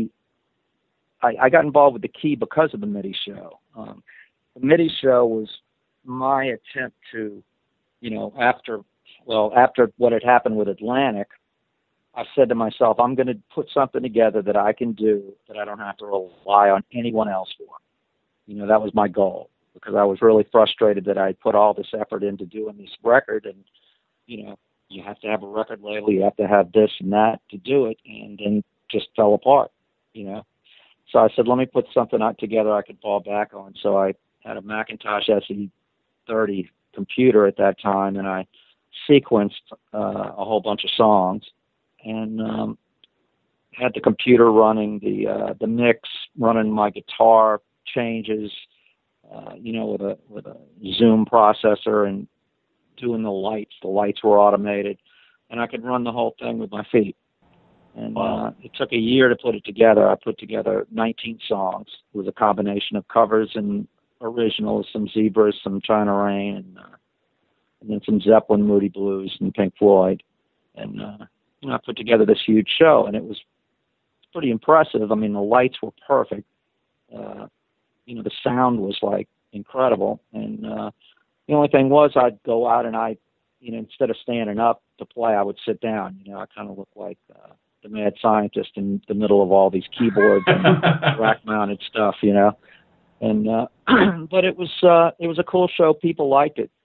I got involved with the key because of the MIDI show. The MIDI show was my attempt to, after what had happened with Atlantic, I said to myself, I'm going to put something together that I can do that I don't have to rely on anyone else for. That was my goal, because I was really frustrated that I put all this effort into doing this record, and, you have to have a record label, you have to have this and that to do it, and then just fell apart, So I said, let me put something together I could fall back on. So I had a Macintosh SE30 computer at that time, and I sequenced a whole bunch of songs, and had the computer running the mix, running my guitar changes, with a Zoom processor, and doing the lights. The lights were automated, and I could run the whole thing with my feet. And wow. It took a year to put it together. I put together 19 songs. It was a combination of covers and originals, some Zebras, some China Rain, and then some Zeppelin, Moody Blues, and Pink Floyd. And I put together this huge show, and it was pretty impressive. I mean, the lights were perfect. The sound was like incredible. And the only thing was, I'd go out and instead of standing up to play, I would sit down. I kind of looked like the mad scientist in the middle of all these keyboards and rack-mounted stuff, And but it was a cool show. People liked it.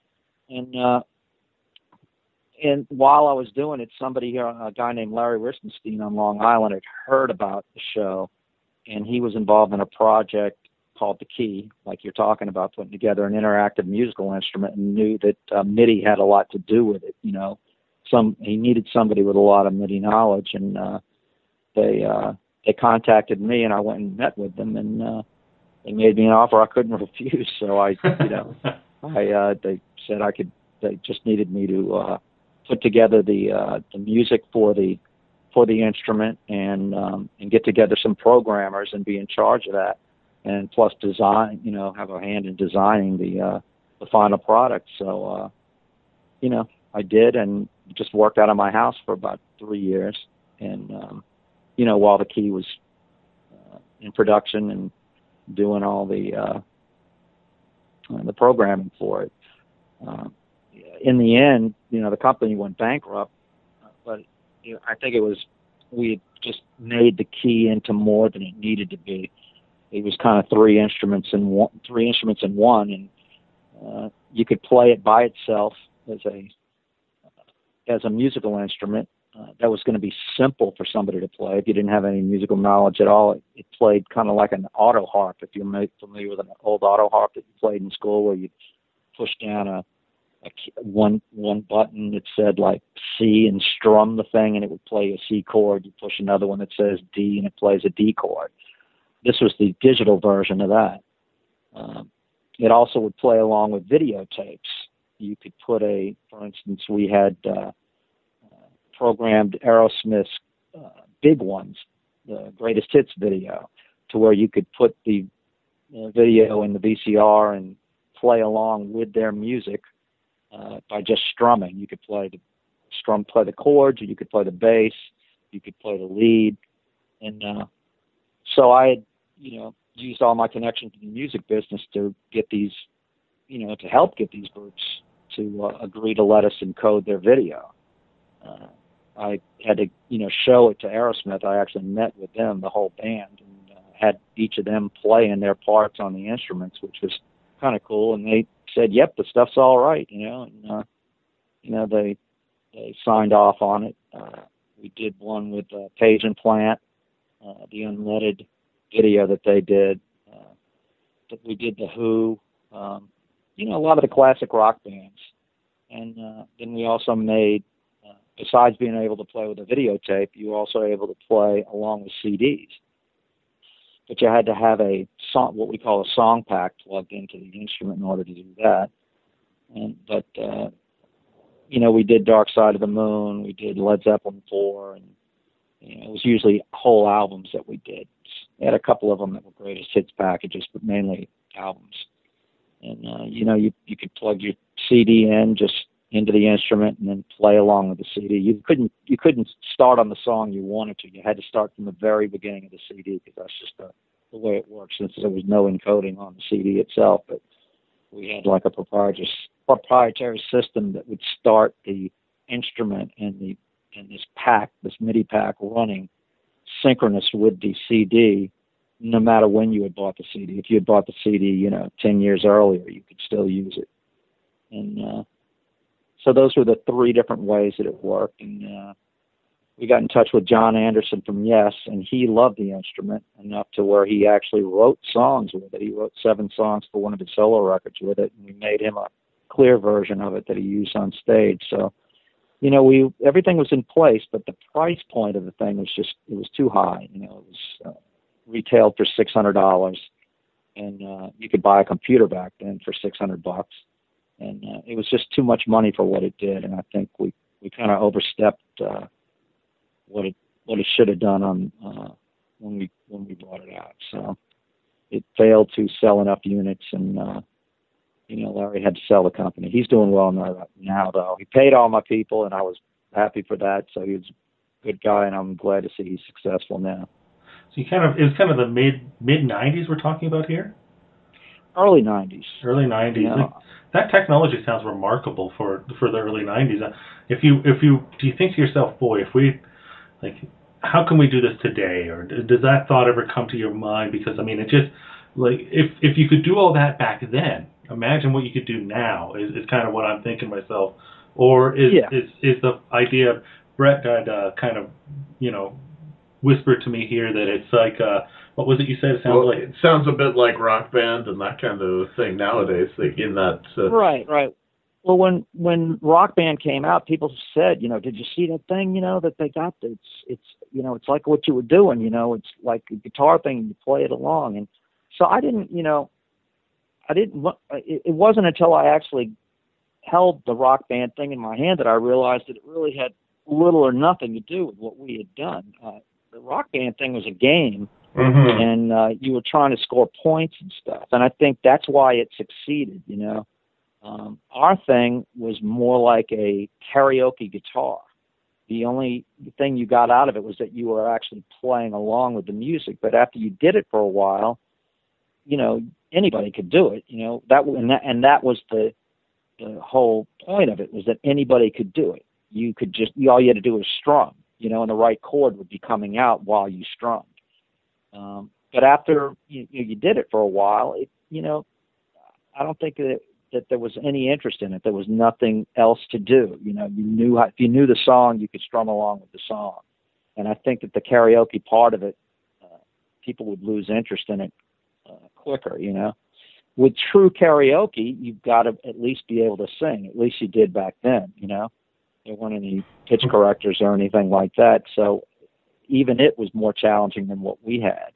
And while I was doing it, somebody here, a guy named Larry Ristenstein on Long Island, had heard about the show, and he was involved in a project called The Key, like you're talking about, putting together an interactive musical instrument, and knew that MIDI had a lot to do with it. He needed somebody with a lot of MIDI knowledge, and they contacted me, and I went and met with them, and they made me an offer I couldn't refuse. So they said they just needed me to put together the music for the instrument, and get together some programmers and be in charge of that, and plus design, have a hand in designing the final product. So I did, and just worked out of my house for about 3 years, and while the Key was in production and doing all the programming for it. In the end, the company went bankrupt, but I think we had just made the Key into more than it needed to be. It was kind of three instruments in one, and you could play it by itself as a musical instrument. That was going to be simple for somebody to play if you didn't have any musical knowledge at all. It played kind of like an auto harp, if you're familiar with an old auto harp that you played in school, where you push down one button that said like C and strum the thing, and it would play a C chord. You push another one that says D, and it plays a D chord. This was the digital version of that. It also would play along with videotapes. You could put for instance, we had programmed Aerosmith's big ones, the greatest hits video, to where you could put the video in the VCR and play along with their music by just strumming. You could play the chords, or you could play the bass, you could play the lead. And so I had, used all my connections to the music business to get these, to help get these groups to agree to let us encode their video. I had to, show it to Aerosmith. I actually met with them, the whole band, and had each of them playing their parts on the instruments, which was kind of cool. And they said, "Yep, the stuff's all right," and they signed off on it. We did one with Page and Plant, the unleaded video that they did. We did the Who, a lot of the classic rock bands. And then we also made, besides being able to play with a videotape, you were also able to play along with CDs. But you had to have a song, what we call a song pack, plugged into the instrument in order to do that. But we did Dark Side of the Moon, we did Led Zeppelin 4, and it was usually whole albums that we did. We had a couple of them that were greatest hits packages, but mainly albums. And you could plug your CD in just into the instrument and then play along with the CD. You couldn't start on the song you wanted to. You had to start from the very beginning of the CD, because that's just the way it works, since there was no encoding on the CD itself. But we had like a proprietary system that would start the instrument and this MIDI pack running synchronous with the CD, no matter when you had bought the CD. If you had bought the CD, 10 years earlier, you could still use it. And so those were the three different ways that it worked. And we got in touch with John Anderson from Yes, and he loved the instrument enough to where he actually wrote songs with it. He wrote 7 songs for one of his solo records with it, and we made him a clear version of it that he used on stage. So, everything was in place, but the price point of the thing was it was too high. It was retailed for $600, and you could buy a computer back then for $600, and it was just too much money for what it did. And I think we kind of overstepped what it should have done on when we brought it out. So it failed to sell enough units, and Larry had to sell the company. He's doing well now, though. He paid all my people, and I was happy for that. So he was a good guy, and I'm glad to see he's successful now. So it was kind of the mid '90s we're talking about here. Early '90s. Early '90s. That technology sounds remarkable for the early '90s. Do you think to yourself, boy, how can we do this today? Or does that thought ever come to your mind? Because it just if you could do all that back then, imagine what you could do now. Is kind of what I'm thinking myself. Or is the idea Brett had kind of whispered to me here that it's like what was it you said? It sounds a bit like Rock Band and that kind of thing nowadays. Right. Well, when Rock Band came out, people said, did you see that thing, that they got? It's like what you were doing, it's like a guitar thing, you play it along. And so it wasn't until I actually held the Rock Band thing in my hand that I realized that it really had little or nothing to do with what we had done. The Rock Band thing was a game, and you were trying to score points and stuff. And I think that's why it succeeded, Our thing was more like a karaoke guitar. The only thing you got out of it was that you were actually playing along with the music. But after you did it for a while, anybody could do it. That was the whole point of it, was that anybody could do it. You could all you had to do was strum, and the right chord would be coming out while you strummed. But after you did it for a while, I don't think that there was any interest in it. There was nothing else to do. If you knew the song, you could strum along with the song. And I think that the karaoke part of it, people would lose interest in it quicker. With true karaoke, you've got to at least be able to sing. At least you did back then. There weren't any pitch correctors or anything like that. So even it was more challenging than what we had.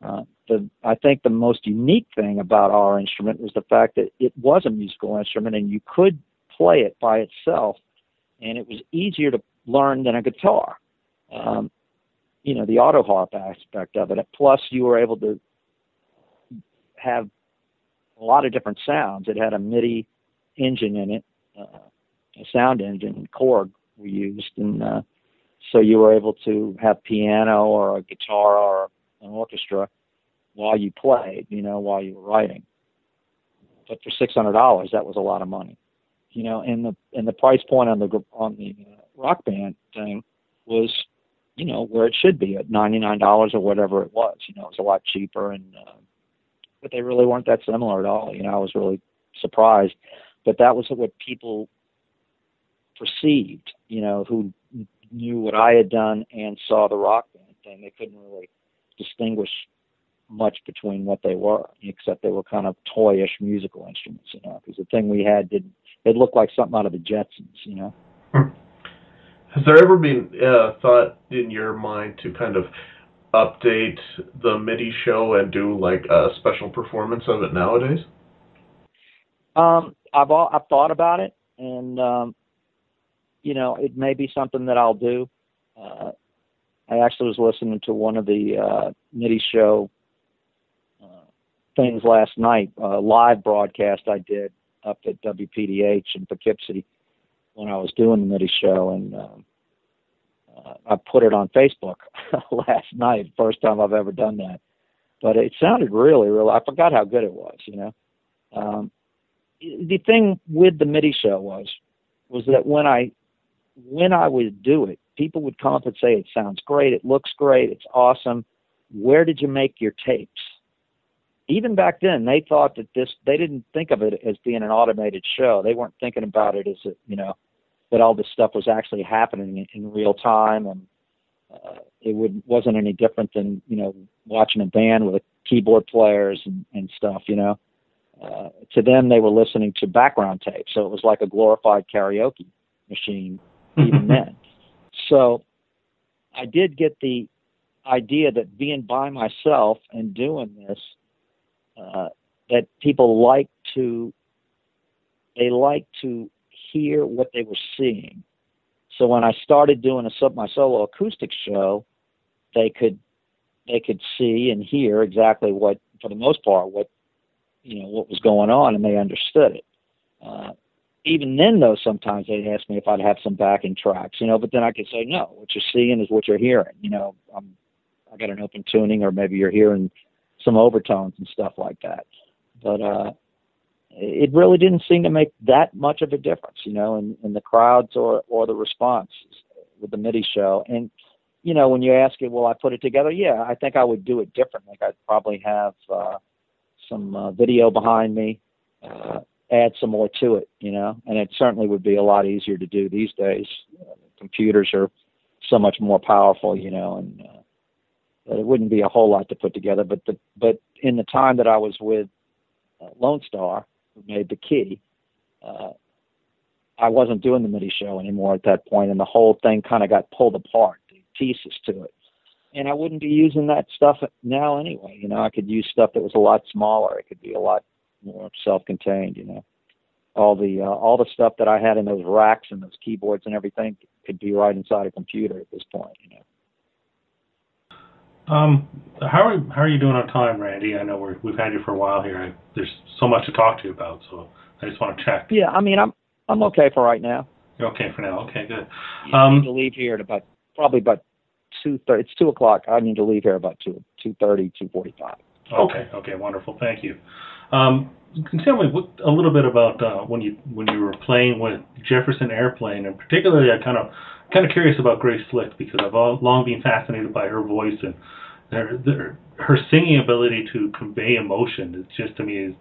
I think the most unique thing about our instrument was the fact that it was a musical instrument and you could play it by itself, and it was easier to learn than a guitar. The auto harp aspect of it. Plus, you were able to have a lot of different sounds. It had a MIDI engine in it, a sound engine, Korg we used, and so you were able to have piano or a guitar or an orchestra while you played, while you were writing. But for $600, that was a lot of money, and the price point on the Rock Band thing was, where it should be at $99 or whatever it was. It was a lot cheaper, and but they really weren't that similar at all. You know, I was really surprised, but that was what people perceived, you know, who knew what I had done and saw the Rock Band thing. They couldn't really distinguish much between what they were, except they were kind of toyish musical instruments, you know, because the thing we had it looked like something out of the Jetsons, you know. Has there ever been thought in your mind to kind of update the MIDI show and do like a special performance of it nowadays? I've thought about it, and you know, it may be something that I'll do. I actually was listening to one of the MIDI show things last night, a live broadcast I did up at WPDH in Poughkeepsie when I was doing the MIDI show, and I put it on Facebook last night, first time I've ever done that. But it sounded really, I forgot how good it was, you know. The thing with the MIDI show was that when I would do it, people would come up and say, it sounds great, it looks great, it's awesome. Where did you make your tapes? Even back then, they thought that they didn't think of it as being an automated show. They weren't thinking about it as, you know, that all this stuff was actually happening in real time, and wasn't any different than, you know, watching a band with keyboard players and stuff, you know. To them, they were listening to background tapes, so it was like a glorified karaoke machine even then. So I did get the idea that being by myself and doing this, that people like to hear what they were seeing. So when I started doing my solo acoustic show, they could see and hear exactly what, for the most part, what was going on, and they understood it. Even then, though, sometimes they'd ask me if I'd have some backing tracks, you know, but then I could say, no, what you're seeing is what you're hearing. You know, I got an open tuning, or maybe you're hearing some overtones and stuff like that. But it really didn't seem to make that much of a difference, you know, in the crowds or the response with the MIDI show. And, you know, when you ask it, will I put it together? Yeah, I think I would do it differently. I'd probably have some video behind me, add some more to it, you know, and it certainly would be a lot easier to do these days. Computers are so much more powerful, you know, and it wouldn't be a whole lot to put together. But in the time that I was with Lone Star, who made the key, I wasn't doing the MIDI show anymore at that point, and the whole thing kind of got pulled apart, the pieces to it. And I wouldn't be using that stuff now anyway. You know, I could use stuff that was a lot smaller. It could be a lot more self-contained, you know. All the stuff that I had in those racks and those keyboards and everything could be right inside a computer at this point, you know. How are you doing on time, Randy? I know we've had you for a while here. There's so much to talk to you about, so I just want to check. Yeah, I mean, I'm okay for right now. You're okay for now. Okay, good. I need to leave here at probably about 2:30. It's 2:00. I need to leave here about 2:30, 2:45. Okay, wonderful. Thank you. Can you tell me a little bit about when you were playing with Jefferson Airplane, and particularly I'm kind of curious about Grace Slick, because I've long been fascinated by her voice and her singing ability to convey emotion. It's just, to me, is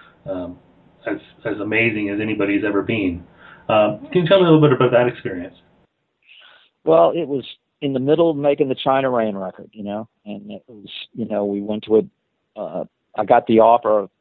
as amazing as anybody's ever been. Can you tell me a little bit about that experience? Well, it was in the middle of making the China Rain record, you know, and it was, you know, we went to I got the offer of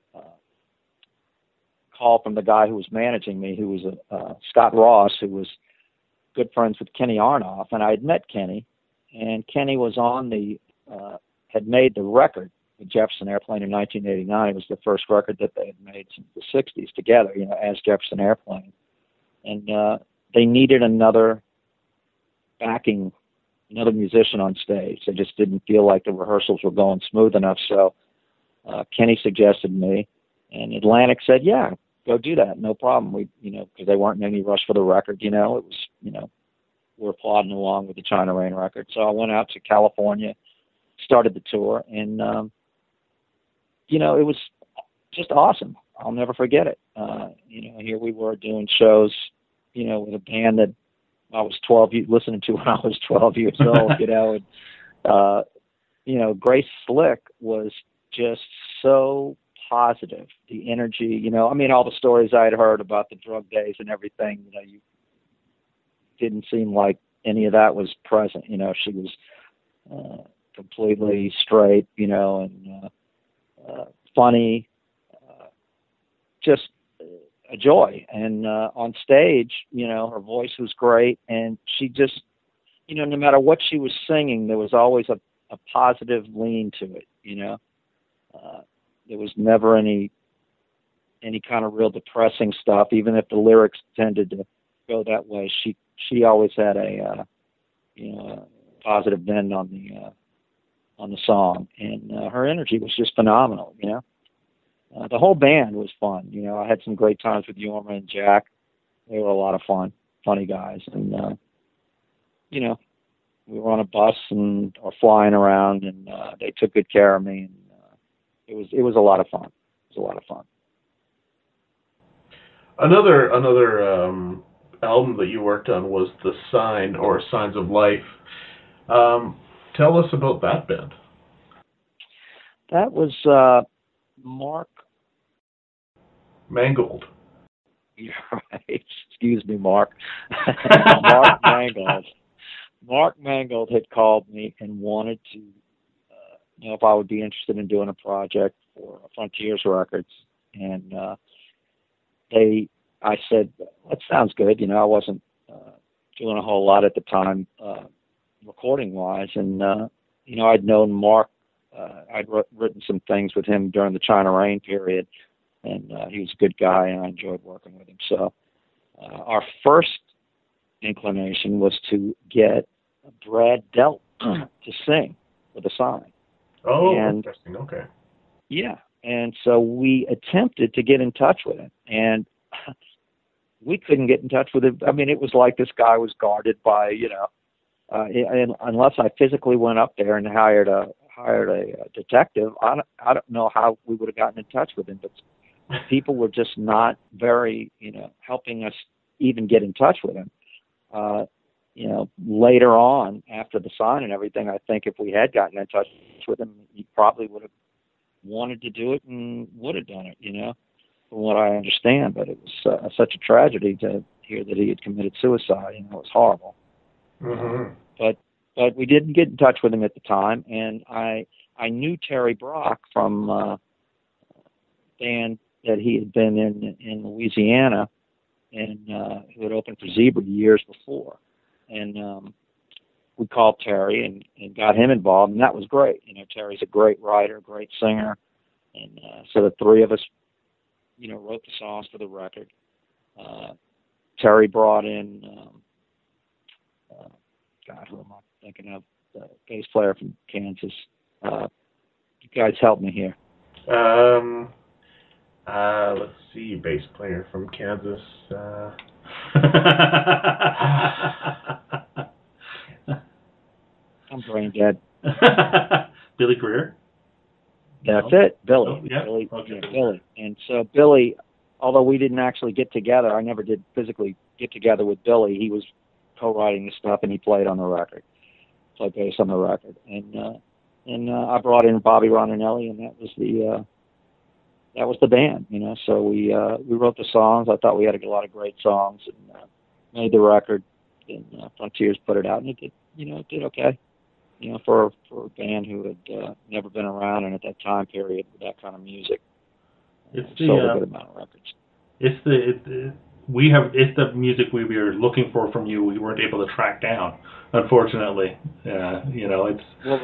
call from the guy who was managing me, who was Scott Ross, who was good friends with Kenny Aronoff, and I had met Kenny, and Kenny was had made the record with Jefferson Airplane in 1989. It was the first record that they had made since the 60s together, you know, as Jefferson Airplane. And they needed another musician on stage. They just didn't feel like the rehearsals were going smooth enough. So Kenny suggested me, and Atlantic said, yeah, go do that. No problem. We, you know, because they weren't in any rush for the record, you know, it was, you know, we're plodding along with the China Rain record. So I went out to California, started the tour, and, you know, it was just awesome. I'll never forget it. You know, here we were doing shows, you know, with a band that I was listening to when I was 12 years old, you know, and, you know, Grace Slick was just so positive. The energy, I mean, all the stories I had heard about the drug days and everything, you didn't seem like any of that was present. She was completely straight, and funny, just a joy. And on stage, her voice was great, and she just, no matter what she was singing, there was always a positive lean to it. There was never any kind of real depressing stuff, even if the lyrics tended to go that way. She always had a positive bend on the song, and her energy was just phenomenal. The whole band was fun. I had some great times with Yorma and Jack. They were a lot of fun, funny guys, and we were on a bus or flying around, and they took good care of me. And it was a lot of fun. It was a lot of fun. Another album that you worked on was The Sign, or Signs of Life. Tell us about that band. That was Mark Mangold. You're right. Excuse me, Mark. Mark Mangold. Mark Mangold had called me and wanted to know if I would be interested in doing a project for Frontiers Records. And I said, that sounds good. I wasn't doing a whole lot at the time, recording-wise. And, I'd known Mark. I'd written some things with him during the China Rain period. And he was a good guy, and I enjoyed working with him. So our first inclination was to get Brad Delp to sing with The Sign. Oh, interesting. Okay. Yeah. And so we attempted to get in touch with him, and we couldn't get in touch with him. I mean, it was like this guy was guarded by, and unless I physically went up there and hired a detective, I don't know how we would have gotten in touch with him. But people were just not very, helping us even get in touch with him. Later on, after The Sign and everything, I think if we had gotten in touch with him, he probably would have wanted to do it and would have done it, from what I understand. But it was such a tragedy to hear that he had committed suicide. It was horrible. Mm-hmm. But we didn't get in touch with him at the time, and I knew Terry Brock from a band that he had been in Louisiana, and who had opened for Zebra years before. And we called Terry and got him involved, and that was great. Terry's a great writer, great singer, and so the three of us, wrote the songs for the record. Terry brought in, who am I thinking of? The bass player from Kansas. You guys help me here. Let's see, bass player from Kansas. I'm brain dead. Billy Greer? That's it, Billy. Oh, yeah. Billy, Okay. yeah, Billy. And so Billy, although we didn't actually get together, I never did physically get together with Billy. He was co-writing the stuff, and he played on the record, played bass on the record. And I brought in Bobby Ronanelli, and that was the band. So we wrote the songs. I thought we had a lot of great songs, and made the record. And Frontiers put it out, and it did okay. For a band who had never been around, and at that time period with that kind of music, It's sold a good amount of records. It's the music we were looking for from you. We weren't able to track down, unfortunately. It's what was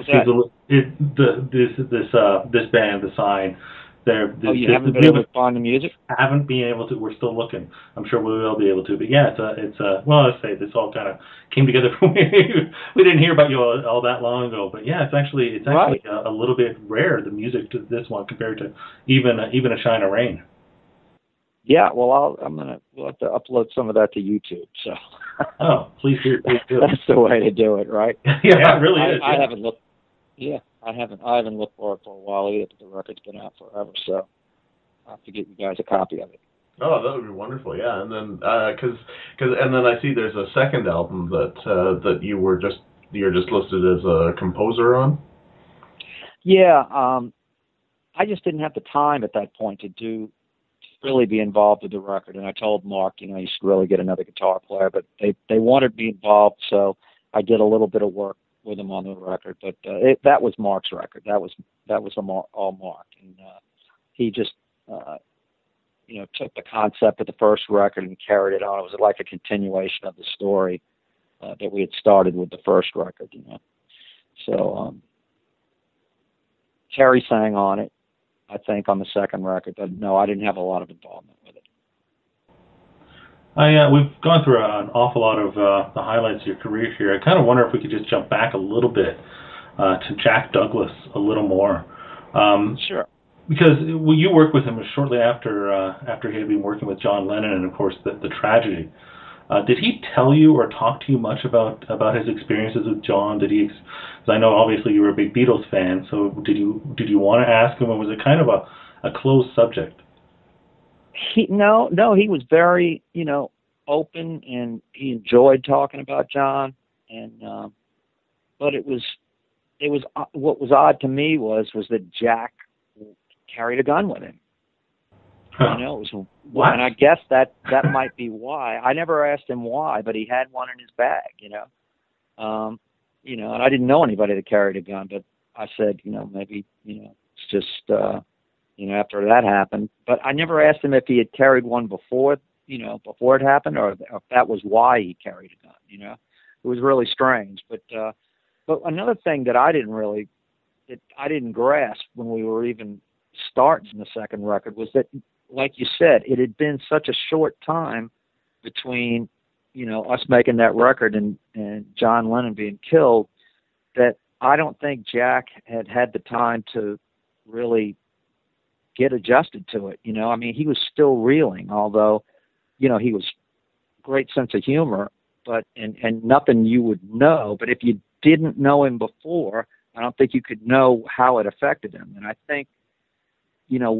that? This band, The Sign. You haven't been able to find the music? Haven't been able to. We're still looking. I'm sure we will be able to. But yeah, well, I say this all kind of came together for me. We didn't hear about you all that long ago. But yeah, it's actually Right. a little bit rare, the music to this one compared to even a China Rain. Yeah, well, we'll have to upload some of that to YouTube. So. Oh, please do. That's the way to do it, right? Yeah, it really is. I haven't looked. Yeah, I haven't looked for it for a while either. But the record's been out forever, so I'll have to get you guys a copy of it. Oh, that would be wonderful. Yeah, and then and then I see there's a second album that you're just listed as a composer on. Yeah, I just didn't have the time at that point to really be involved with the record. And I told Mark, you know, you should really get another guitar player. But they wanted me involved, so I did a little bit of work with him on the record. But that was Mark's record. That was all Mark, and he just you know, took the concept of the first record and carried it on. It was like a continuation of the story that we had started with the first record, you know. So Terry sang on it, I think, on the second record, but no, I didn't have a lot of involvement with it. We've gone through an awful lot of the highlights of your career here. I kind of wonder if we could just jump back a little bit to Jack Douglas a little more. Sure. Because you worked with him shortly after he had been working with John Lennon, and of course the tragedy. Did he tell you or talk to you much about his experiences with John? Did he? Because I know obviously you were a big Beatles fan, so did you want to ask him, or was it kind of a closed subject? No, he was very, you know, open, and he enjoyed talking about John, and but it was what was odd to me was that Jack carried a gun with him. Huh. You know, it was, what? And I guess that might be why. I never asked him why, but he had one in his bag, you know. You know, and I didn't know anybody that carried a gun, but I said, you know, maybe, you know, it's just, you know, after that happened. But I never asked him if he had carried one before, you know, before it happened, or if that was why he carried a gun, you know. It was really strange. But another thing that I didn't grasp when we were even starting the second record was that, like you said, it had been such a short time between, you know, us making that record and John Lennon being killed, that I don't think Jack had the time to really get adjusted to it. You know, I mean, he was still reeling, although, you know, he was great sense of humor, but and nothing you would know. But if you didn't know him before, I don't think you could know how it affected him. And I think, you know,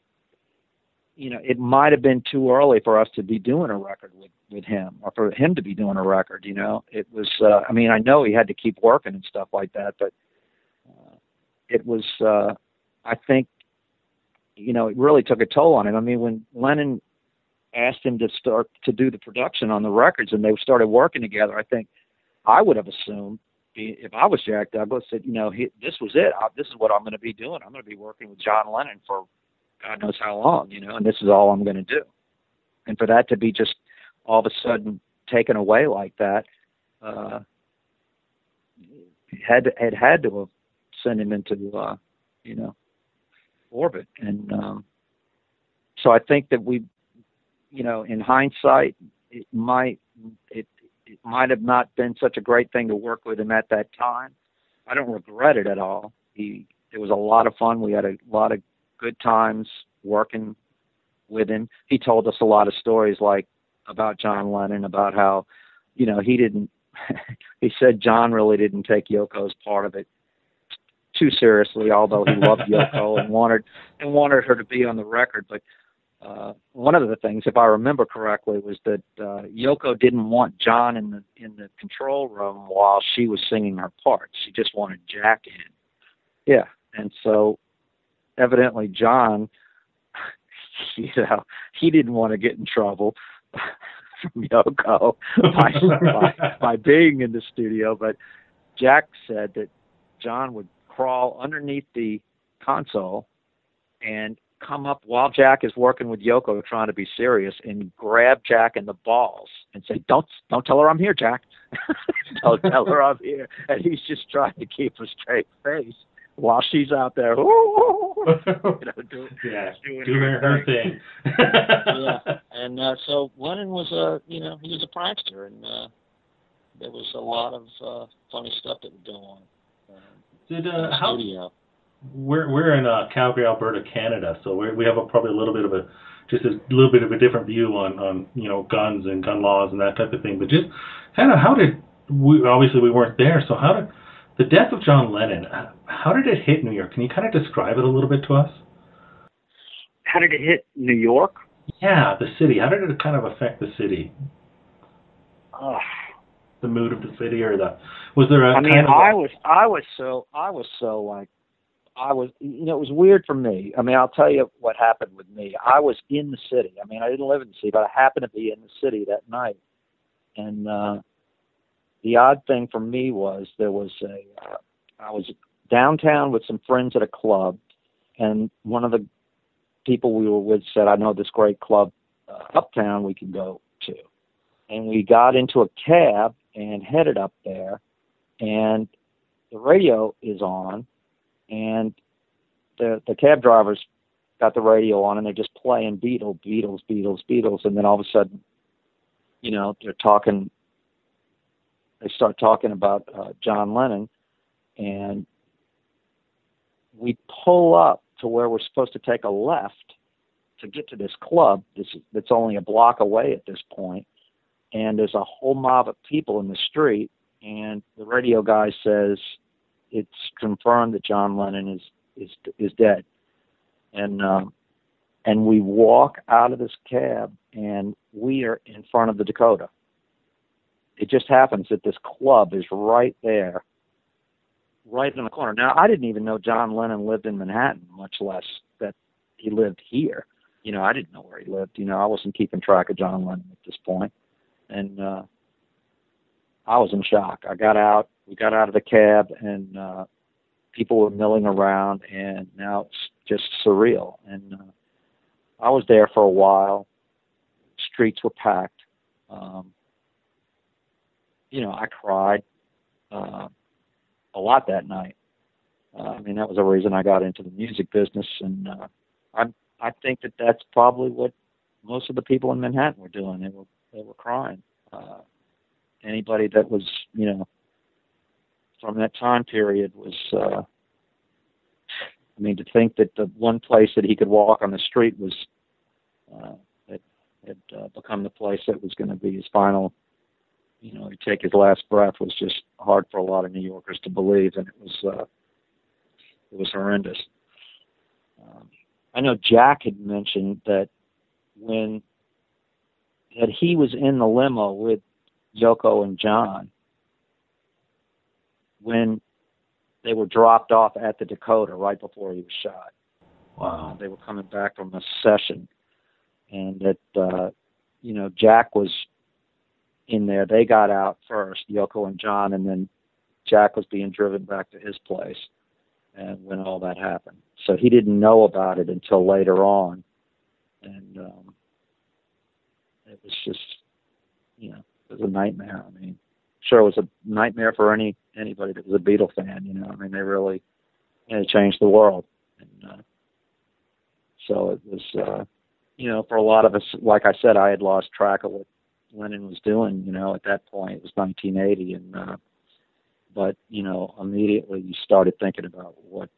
it might have been too early for us to be doing a record with him, or for him to be doing a record, you know. It was, I mean, I know he had to keep working and stuff like that, but it was, I think, you know, it really took a toll on him. I mean, when Lennon asked him to start to do the production on the records and they started working together, I think I would have assumed, if I was Jack Douglas, that, you know, this was it. This is what I'm going to be doing. I'm going to be working with John Lennon for God knows how long, you know, and this is all I'm going to do. And for that to be just all of a sudden taken away like that, had to have sent him into, you know, orbit. And so I think that we, you know, in hindsight, it might have not been such a great thing to work with him at that time. I don't regret it at all. It was a lot of fun. We had a lot of good times working with him. He told us a lot of stories, like about John Lennon, about how, you know, he said John really didn't take Yoko's part of it too seriously, although he loved Yoko and wanted her to be on the record. But one of the things, if I remember correctly, was that Yoko didn't want John in the control room while she was singing her part. She just wanted Jack in. Yeah, and so evidently John, you know, he didn't want to get in trouble from Yoko by being in the studio, but Jack said that John would crawl underneath the console and come up while Jack is working with Yoko trying to be serious and grab Jack in the balls and say, don't tell her I'm here, Jack. Don't tell her I'm here. And he's just trying to keep a straight face while she's out there, you know, doing her thing. Yeah, and so Lennon was he was a prankster, and there was a lot of funny stuff that would go on. Studio. We're in Calgary, Alberta, Canada, so we have probably a little bit of a different view on you know, guns and gun laws and that type of thing. But just kind of, how did obviously we weren't there, so how did the death of John Lennon, how did it hit New York? Can you kind of describe it a little bit to us? How did it hit New York? Yeah, the city. How did it kind of affect the city? The mood of the city, or was there a? I mean, I was so like, I was, it was weird for me. I mean, I'll tell you what happened with me. I was in the city. I mean, I didn't live in the city, but I happened to be in the city that night. And the odd thing for me was I was downtown with some friends at a club, and one of the people we were with said, "I know this great club uptown we can go to." And we got into a cab and headed up there, and the radio is on, and the cab drivers got the radio on, and they're just playing Beatles, Beatles, Beatles, Beatles, and then all of a sudden, they're talking. They start talking about John Lennon, and we pull up to where we're supposed to take a left to get to this club. That's only a block away at this point, and there's a whole mob of people in the street, and the radio guy says it's confirmed that John Lennon is dead, and we walk out of this cab, and we are in front of the Dakota. It just happens that this club is right there, right in the corner. Now, I didn't even know John Lennon lived in Manhattan, much less that he lived here. I didn't know where he lived. I wasn't keeping track of John Lennon at this point. And I was in shock. We got out of the cab, and people were milling around, and now it's just surreal. And I was there for a while. Streets were packed. I cried a lot that night. I mean, that was a reason I got into the music business, and I think that that's probably what most of the people in Manhattan were doing. They were crying. Anybody that was, from that time period was. I mean, to think that the one place that he could walk on the street was had become the place that was going to be his final. He'd take his last breath was just hard for a lot of New Yorkers to believe, and it was horrendous. I know Jack had mentioned that that he was in the limo with Yoko and John when they were dropped off at the Dakota right before he was shot. Wow. They were coming back from a session, and that Jack was in there. They got out first, Yoko and John, and then Jack was being driven back to his place, and when all that happened. So he didn't know about it until later on, and it was just, it was a nightmare. I mean, sure, it was a nightmare for anybody that was a Beatle fan. I mean, they really changed the world, and so it was, for a lot of us, like I said, I had lost track of what Lennon was doing, at that point. It was 1980, and but immediately you started thinking about what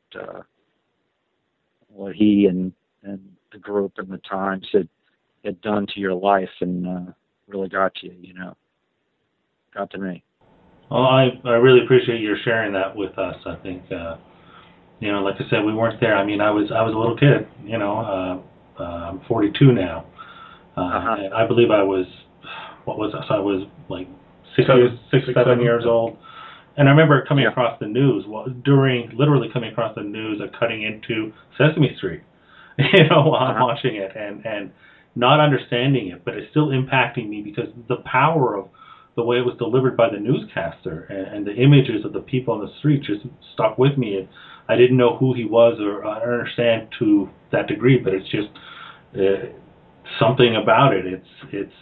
he and the group and the Times had done to your life, and really got to you, got to me. Well, I really appreciate your sharing that with us. I think like I said, we weren't there. I mean, I was a little kid. I'm 42 now. And I believe I was. What was I? So I was like 7 years old, and I remember coming across the news. Literally coming across the news of cutting into Sesame Street, while I'm watching it, and not understanding it, but it's still impacting me because the power of the way it was delivered by the newscaster and the images of the people on the street just stuck with me. And I didn't know who he was or understand to that degree, but it's just something about it. It's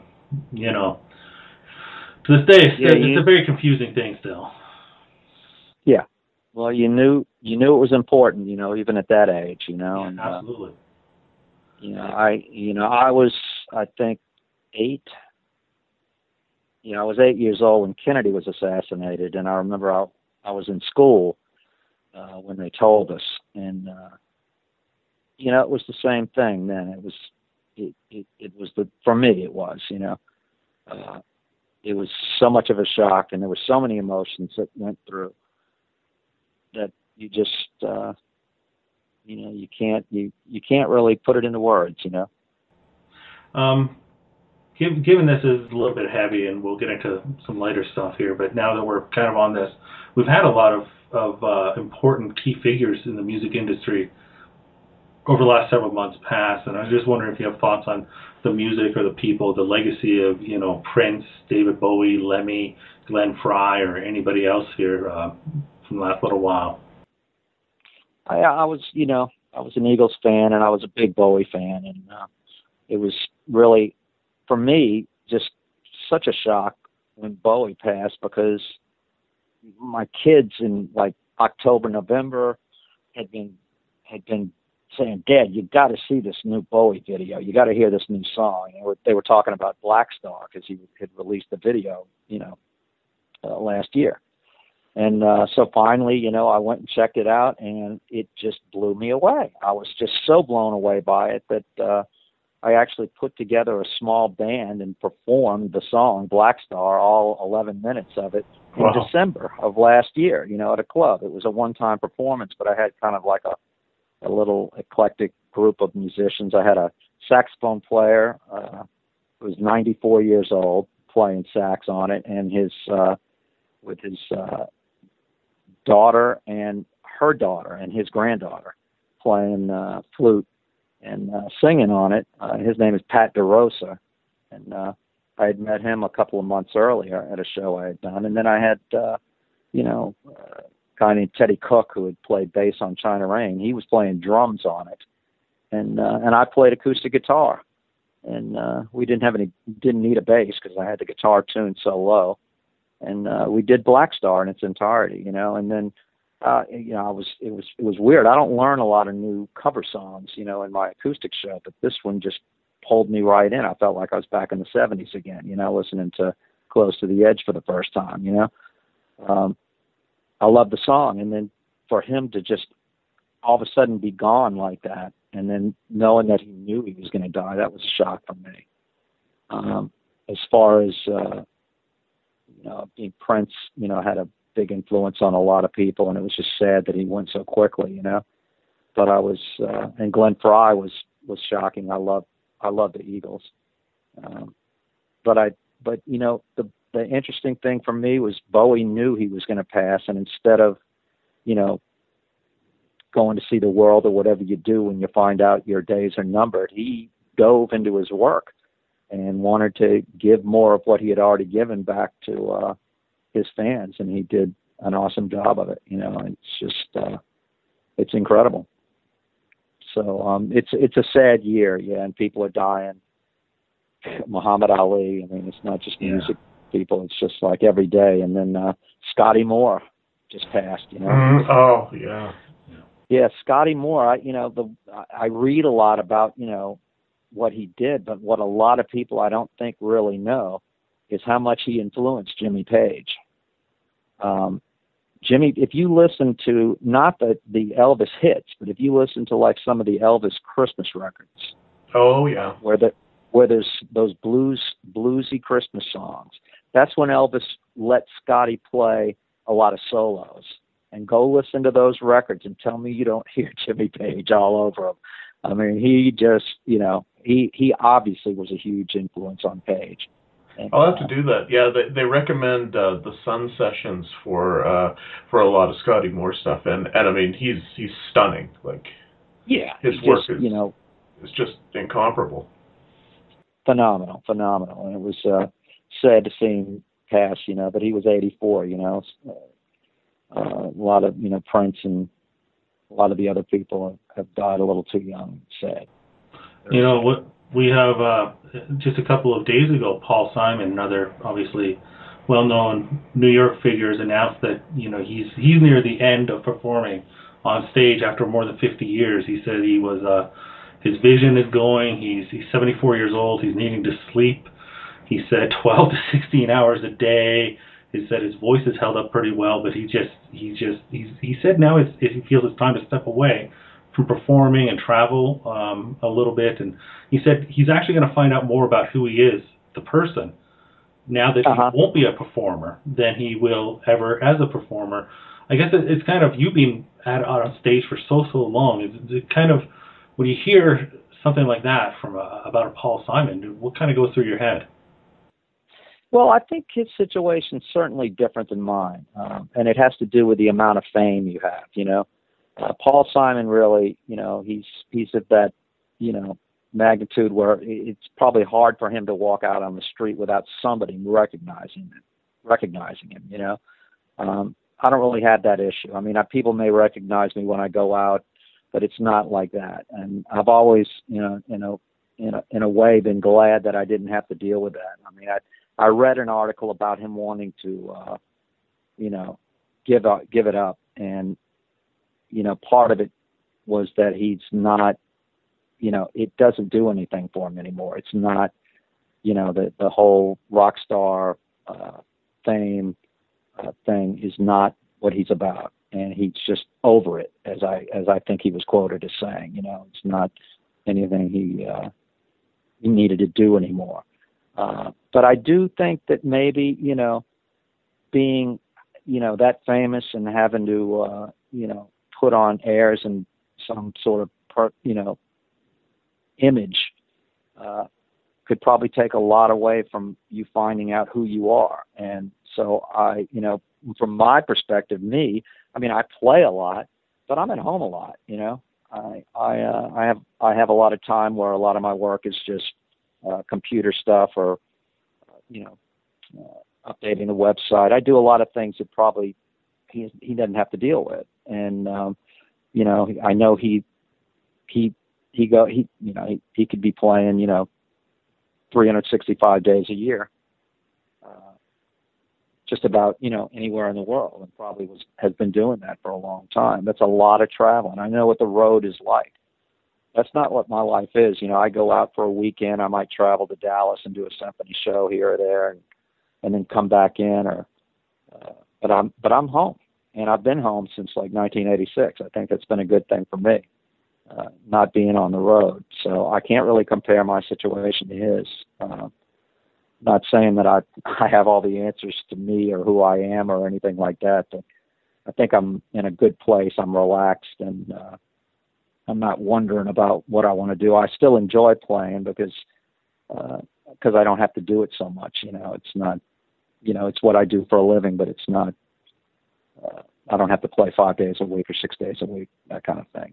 to this day, it's a very confusing thing still. Yeah. Well, you knew it was important, even at that age, and, absolutely. I was, I think, 8. I was 8 years old when Kennedy was assassinated, and I remember I was in school when they told us, and it was the same thing then. It was for me it was, it was so much of a shock, and there were so many emotions that went through that you just you can't really put it into words, given this is a little bit heavy, and we'll get into some lighter stuff here, but now that we're kind of on this, we've had a lot of important key figures in the music industry over the last several months past, and I was just wondering if you have thoughts on the music or the people, the legacy of, Prince, David Bowie, Lemmy, Glenn Frey, or anybody else here from the last little while. I was an Eagles fan, and I was a big Bowie fan, and it was really, for me, just such a shock when Bowie passed, because my kids in like October, November had been saying, "Dad, you got to see this new Bowie video. You got to hear this new song." And they were talking about Black Star, because he had released the video, last year. And so finally, I went and checked it out, and it just blew me away. I was just so blown away by it that I actually put together a small band and performed the song Black Star, all 11 minutes of it, in December of last year, at a club. It was a one-time performance, but I had kind of like a little eclectic group of musicians. I had a saxophone player who was 94 years old playing sax on it, and with his daughter and her daughter and his granddaughter playing flute and singing on it. His name is Pat DeRosa, and I had met him a couple of months earlier at a show I had done. And then I had, a guy named Teddy Cook, who had played bass on China Rain. He was playing drums on it, and I played acoustic guitar. And we didn't need a bass because I had the guitar tuned so low. And we did Black Star in its entirety, and then it was weird. I don't learn a lot of new cover songs, in my acoustic show, but this one just pulled me right in. I felt like I was back in the 70s again, listening to Close to the Edge for the first time, I love the song. And then for him to just all of a sudden be gone like that, and then knowing that he knew he was going to die, that was a shock for me. As far as, being Prince, had a big influence on a lot of people, and it was just sad that he went so quickly, But I was, and Glenn Frey was shocking. I love the Eagles. But the interesting thing for me was Bowie knew he was going to pass, and instead of, going to see the world or whatever you do when you find out your days are numbered, he dove into his work and wanted to give more of what he had already given back to his fans, and he did an awesome job of it. It's just it's incredible. So it's a sad year, and people are dying. Muhammad Ali. I mean, it's not just music people; it's just like every day. And then Scotty Moore just passed. Oh yeah. Yeah, Scotty Moore. I read a lot about what he did, but what a lot of people I don't think really know is how much he influenced Jimmy Page. Jimmy, if you listen to not the Elvis hits, but if you listen to like some of the Elvis Christmas records, where there's those bluesy Christmas songs, that's when Elvis let Scotty play a lot of solos. And go listen to those records and tell me you don't hear Jimmy Page all over them. I mean, he just, he obviously was a huge influence on Page. And, I'll have to do that. Yeah, they recommend the Sun Sessions for a lot of Scotty Moore stuff, and I mean he's stunning. Like, his work is just incomparable. Phenomenal, and it was sad to see him pass. But he was 84. A lot of Prince and a lot of the other people have died a little too young. Sad. What we have just a couple of days ago, Paul Simon, another obviously well-known New York figure, has announced that he's near the end of performing on stage after more than 50 years. He said he was his vision is going. He's 74 years old. He's needing to sleep. He said 12 to 16 hours a day. He said his voice is held up pretty well, but he said now he feels it's time to step away from performing and travel a little bit. And he said he's actually going to find out more about who he is, the person, now that he won't be a performer than he will ever as a performer. I guess it's kind of you being on stage for so long. It's kind of when you hear something like that from about a Paul Simon, what kind of goes through your head? Well, I think his situation's certainly different than mine, and it has to do with the amount of fame you have. Paul Simon really, he's at that, magnitude where it's probably hard for him to walk out on the street without somebody recognizing him. I don't really have that issue. I mean, people may recognize me when I go out, but it's not like that. And I've always, in a way, been glad that I didn't have to deal with that. I mean, I read an article about him wanting to, give it up, and part of it was that he's not, it doesn't do anything for him anymore. It's not, the whole rock star fame thing is not what he's about, and he's just over it, as I think he was quoted as saying. It's not anything he needed to do anymore. But I do think that maybe, being, that famous and having to, put on airs and some sort of, image, could probably take a lot away from you finding out who you are. And so from my perspective, I play a lot, but I'm at home a lot. I have a lot of time where a lot of my work is just computer stuff, or updating the website. I do a lot of things that probably he doesn't have to deal with, and I know he could be playing 365 days a year, just about anywhere in the world, and probably has been doing that for a long time. That's a lot of traveling. I know what the road is like. That's not what my life is. I go out for a weekend. I might travel to Dallas and do a symphony show here or there, and then come back in. But I'm home, and I've been home since like 1986. I think that's been a good thing for me, not being on the road. So I can't really compare my situation to his. Not saying that I have all the answers to me or who I am or anything like that, but I think I'm in a good place. I'm relaxed, and I'm not wondering about what I want to do. I still enjoy playing because I don't have to do it so much. It's not, it's what I do for a living, but it's not, I don't have to play 5 days a week or 6 days a week, that kind of thing,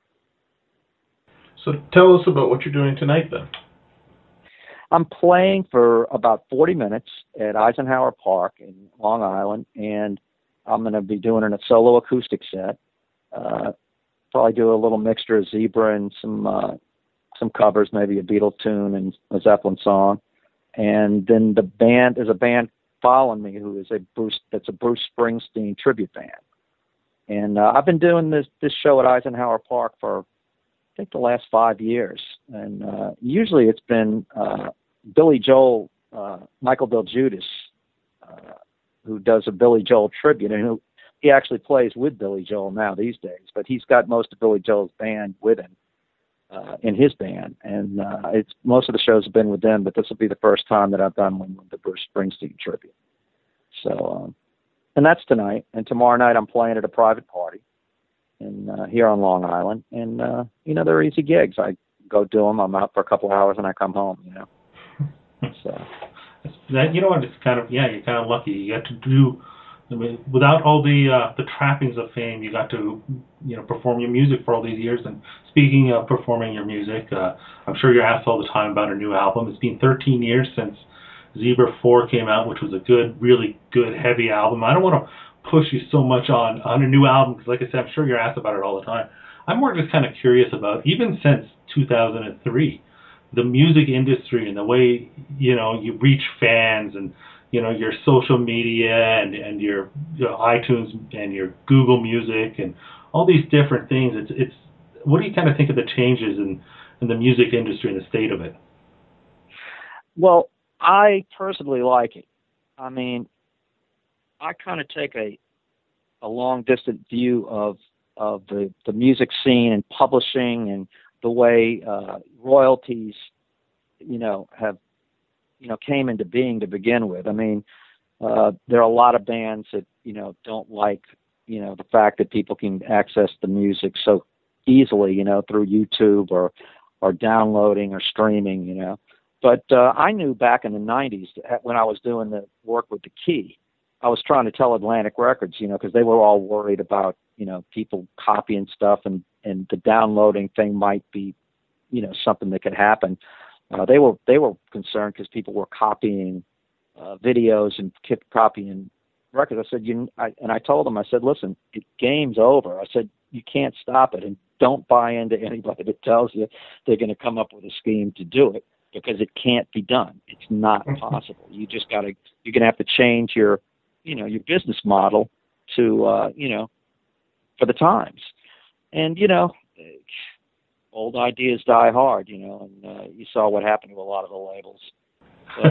So tell us about what you're doing tonight then. I'm playing for about 40 minutes at Eisenhower Park in Long Island, and I'm going to be doing a solo acoustic set. Probably do a little mixture of Zebra and some covers, maybe a Beatle tune and a Zeppelin song. And then there's a band following me who is a Bruce Springsteen tribute band. And I've been doing this show at Eisenhower Park for, I think, the last 5 years. And usually it's been Billy Joel, Michael DelGiudice, who does a Billy Joel tribute, and he actually plays with Billy Joel now these days, but he's got most of Billy Joel's band with him in his band, and it's most of the shows have been with them, but this will be the first time that I've done one with the Bruce Springsteen tribute. So, and that's tonight, and tomorrow night I'm playing at a private party here on Long Island, and they're easy gigs. I go do them. I'm out for a couple of hours and I come home. So that, it's kind of, you're kind of lucky. You got to do. Without all the trappings of fame, you got to, perform your music for all these years. And speaking of performing your music, I'm sure you're asked all the time about a new album. It's been 13 years since Zebra 4 came out, which was a really good, heavy album. I don't want to push you so much on a new album, because like I said, I'm sure you're asked about it all the time. I'm more just kind of curious about, even since 2003, the music industry and the way, you reach fans, and your social media and your iTunes and your Google Music and all these different things. It's what do you kind of think of the changes in the music industry and the state of it? Well, I personally like it. I mean, I kind of take a long distant view of the music scene and publishing, and the way royalties, have came into being to begin with. I mean, there are a lot of bands that, don't like, the fact that people can access the music so easily, through YouTube or or downloading or streaming, you know. But I knew back in the 90s when I was doing the work with the Key, I was trying to tell Atlantic Records, you know, because they were all worried about, you know, people copying stuff, and the downloading thing might be, you know, something that could happen. They were concerned because people were copying videos and kept copying records. I said, and I told them, I said, listen, game's over. I said, you can't stop it, and don't buy into anybody that tells you they're going to come up with a scheme to do it, because it can't be done. It's not possible. You're going to have to change your, you know, your business model to, you know, for the times. And, you know, old ideas die hard, you know, and you saw what happened to a lot of the labels. But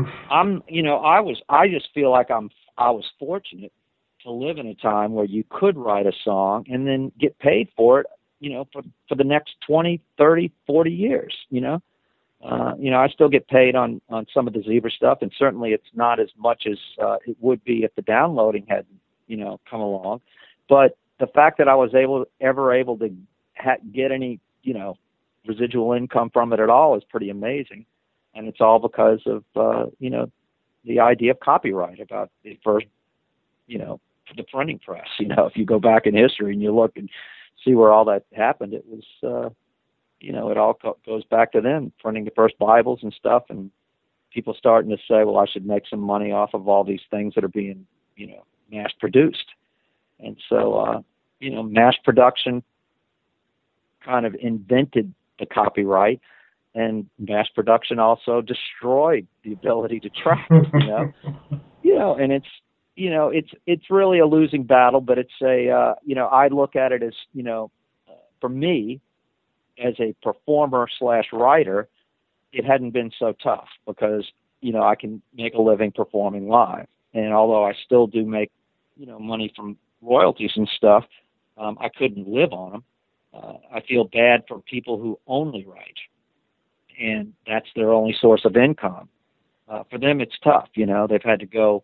I just feel like I was fortunate to live in a time where you could write a song and then get paid for it, you know, for the next 20, 30, 40 years, you know. I still get paid on some of the Zebra stuff, and certainly it's not as much as it would be if the downloading hadn't, you know, come along. But the fact that I was able to get any, you know, residual income from it at all is pretty amazing, and it's all because of you know, the idea of copyright, about the first, you know, the printing press. You know, if you go back in history and you look and see where all that happened, it was you know, it all goes back to them printing the first Bibles and stuff, and people starting to say, well, I should make some money off of all these things that are being, you know, mass produced. And so, you know, mass production kind of invented the copyright, and mass production also destroyed the ability to track, you know, and it's really a losing battle, but it's you know, I look at it as, you know, for me, as a performer / writer, it hadn't been so tough, because, you know, I can make a living performing live. And although I still do make, you know, money from royalties and stuff, I couldn't live on them. I feel bad for people who only write, and that's their only source of income. For them, it's tough. You know, they've had to go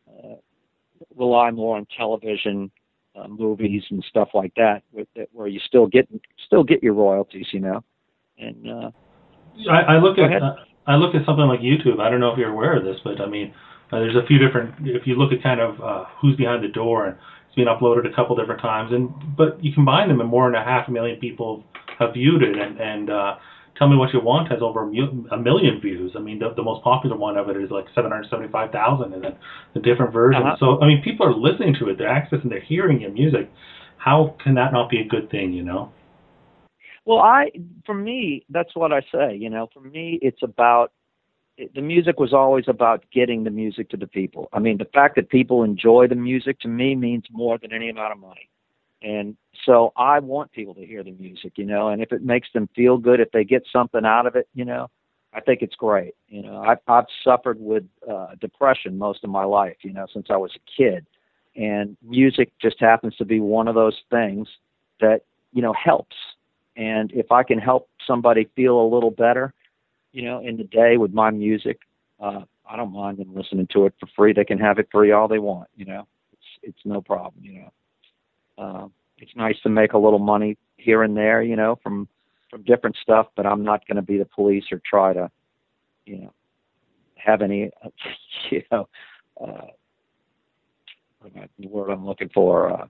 rely more on television, movies and stuff like that, where you still get your royalties, you know. And I look at something like YouTube. I don't know if you're aware of this, but I mean, there's a few different. If you look at kind of who's behind the door, and it's been uploaded a couple different times, but you combine them, and more than 500,000 people have viewed it, and Tell Me What You Want has over a million views. I mean, the most popular one of it is like 775,000, and then the different versions. So, I mean, people are listening to it. They're accessing, they're hearing your music. How can that not be a good thing, you know? Well, for me, that's what I say. You know, for me, it's about, the music was always about getting the music to the people. I mean, the fact that people enjoy the music, to me, means more than any amount of money. And so I want people to hear the music, you know, and if it makes them feel good, if they get something out of it, you know, I think it's great. You know, I've suffered with depression most of my life, you know, since I was a kid. And music just happens to be one of those things that, you know, helps. And if I can help somebody feel a little better, you know, in the day with my music, I don't mind them listening to it for free. They can have it free all they want, you know. It's no problem, you know. It's nice to make a little money here and there, you know, from different stuff, but I'm not going to be the police or try to, you know, have any, you know, the word I'm looking for,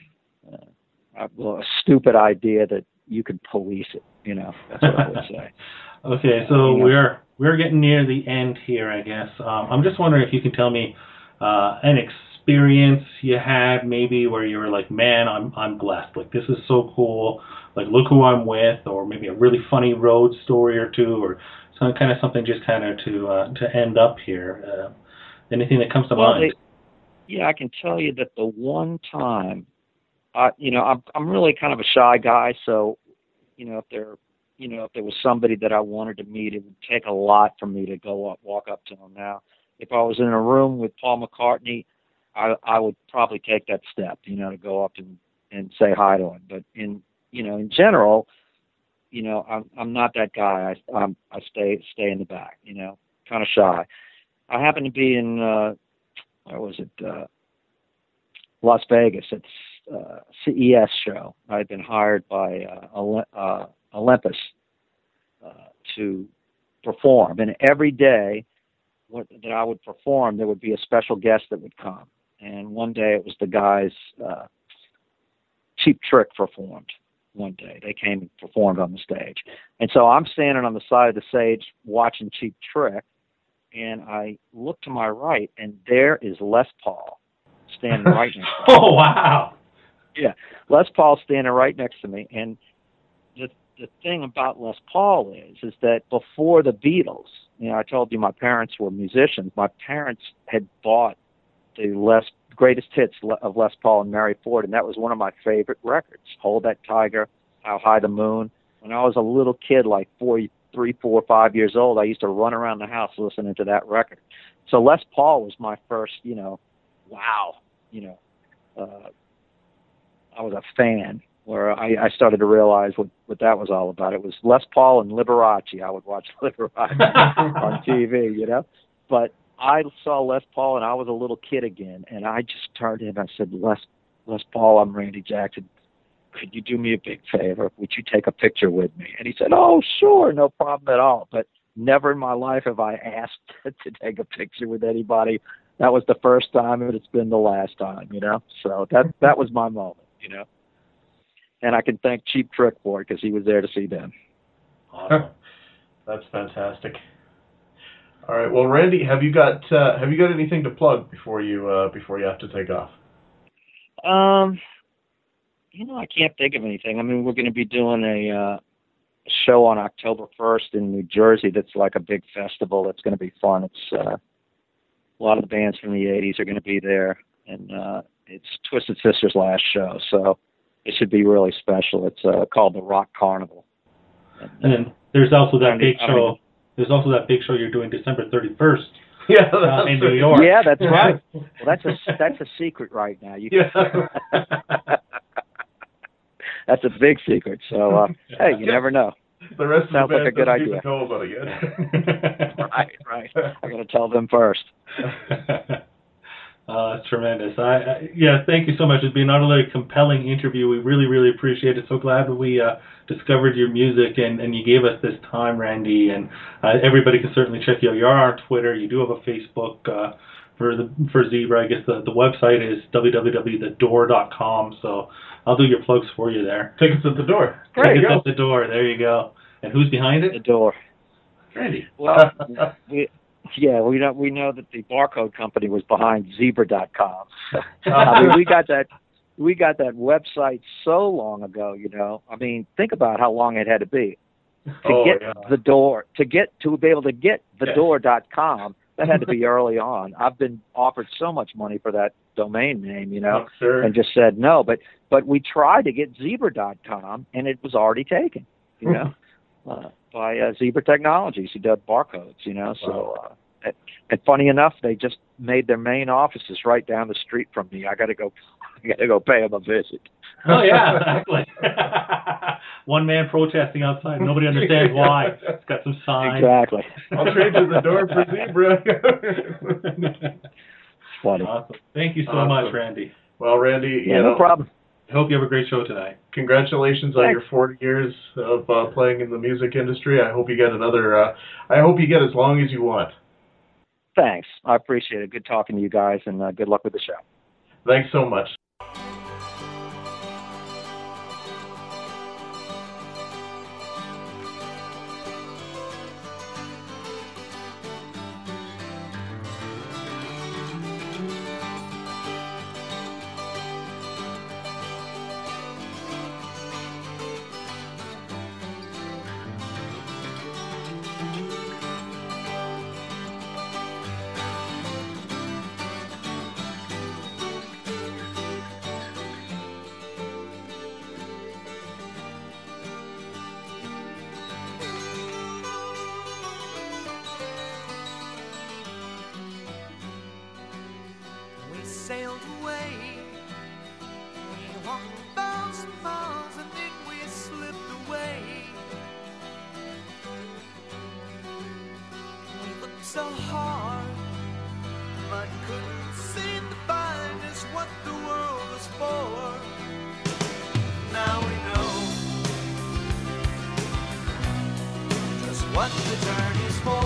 a stupid idea that you could police it, you know. That's what I would say. Okay, so we're getting near the end here, I guess. I'm just wondering if you can tell me an experience you had, maybe where you were like, man, I'm blessed. Like, this is so cool. Like, look who I'm with, or maybe a really funny road story or two, or some kind of something just kind of to end up here. Anything that comes to mind? Yeah, I can tell you that the one time, you know, I'm really kind of a shy guy, so, you know, if there was somebody that I wanted to meet, it would take a lot for me to walk up to him. Now, if I was in a room with Paul McCartney, I would probably take that step, you know, to go up and say hi to him. But in general, you know, I'm not that guy. I stay in the back, you know, kind of shy. I happened to be in where was it? Las Vegas at CES show. I had been hired by Olympus, to perform. And every day that I would perform, there would be a special guest that would come. And one day it was the guys, Cheap Trick performed one day. They came and performed on the stage. And so I'm standing on the side of the stage watching Cheap Trick, and I look to my right, and there is Les Paul standing right next to me. Oh, wow. Yeah, Les Paul standing right next to me. And the thing about Les Paul is that before the Beatles, I told you my parents were musicians. My parents had bought the greatest hits of Les Paul and Mary Ford, and that was one of my favorite records. Hold That Tiger, How High the Moon. When I was a little kid, like 3, 4, 5 years old, I used to run around the house listening to that record. So Les Paul was my first, wow, I was a fan, where I started to realize what that was all about. It was Les Paul and Liberace. I would watch Liberace on TV, But I saw Les Paul, and I was a little kid again, and I just turned to him and I said, Les Paul, I'm Randy Jackson. Could you do me a big favor? Would you take a picture with me? And he said, oh, sure, no problem at all. But never in my life have I asked to take a picture with anybody. That was the first time, and it's been the last time, So that was my moment, And I can thank Cheap Trick for it, because he was there to see them. Awesome. That's fantastic. All right. Well, Randy, have you got anything to plug before you have to take off? I can't think of anything. I mean, we're going to be doing a show on October 1st in New Jersey. That's like a big festival. It's going to be fun. It's a lot of the bands from the '80s are going to be there, and it's Twisted Sister's last show, so it should be really special. It's called the Rock Carnival. And there's also that big show. There's also that big show you're doing December 31st. Yeah, in New York. Yeah, that's right. Well, that's a secret right now. That's a big secret. So, hey, you never know. The rest sounds of the band like a good doesn't idea. even know about it yet. Right. I got to tell them first. That's tremendous. Thank you so much. It's been not only a compelling interview. We really, really appreciate it. So glad that we discovered your music and you gave us this time, Randy. And everybody can certainly check you out. You are on Twitter. You do have a Facebook for Zebra. I guess the website is www.thedoor.com. So I'll do your plugs for you there. Tickets at the door. Tickets at the door. There you go. And who's behind it? The Door. Randy. Well, we know that the Barcode company was behind Zebra.com. I mean, we got that website so long ago. I mean, think about how long it had to be to get the door, to be able to get thedoor.com. That had to be early on. I've been offered so much money for that domain name, Sure. and just said no. But we tried to get Zebra.com, and it was already taken, by Zebra Technologies, who did barcodes, So, and funny enough, they just made their main offices right down the street from me. I got to go pay them a visit. Oh yeah, exactly. One man protesting outside. Nobody understands why. It's got some signs. Exactly. I'll trade you the door for Zebra. Funny. Awesome. Thank you so much, Randy. Well, Randy, no problem. I hope you have a great show tonight. Congratulations on your 40 years of playing in the music industry. I hope you get another. I hope you get as long as you want. Thanks. I appreciate it. Good talking to you guys, and good luck with the show. Thanks so much. Sailed away. We walked 1,000 miles and then we slipped away. We looked so hard, but couldn't seem to find just what the world was for. Now we know just what what the journey's for.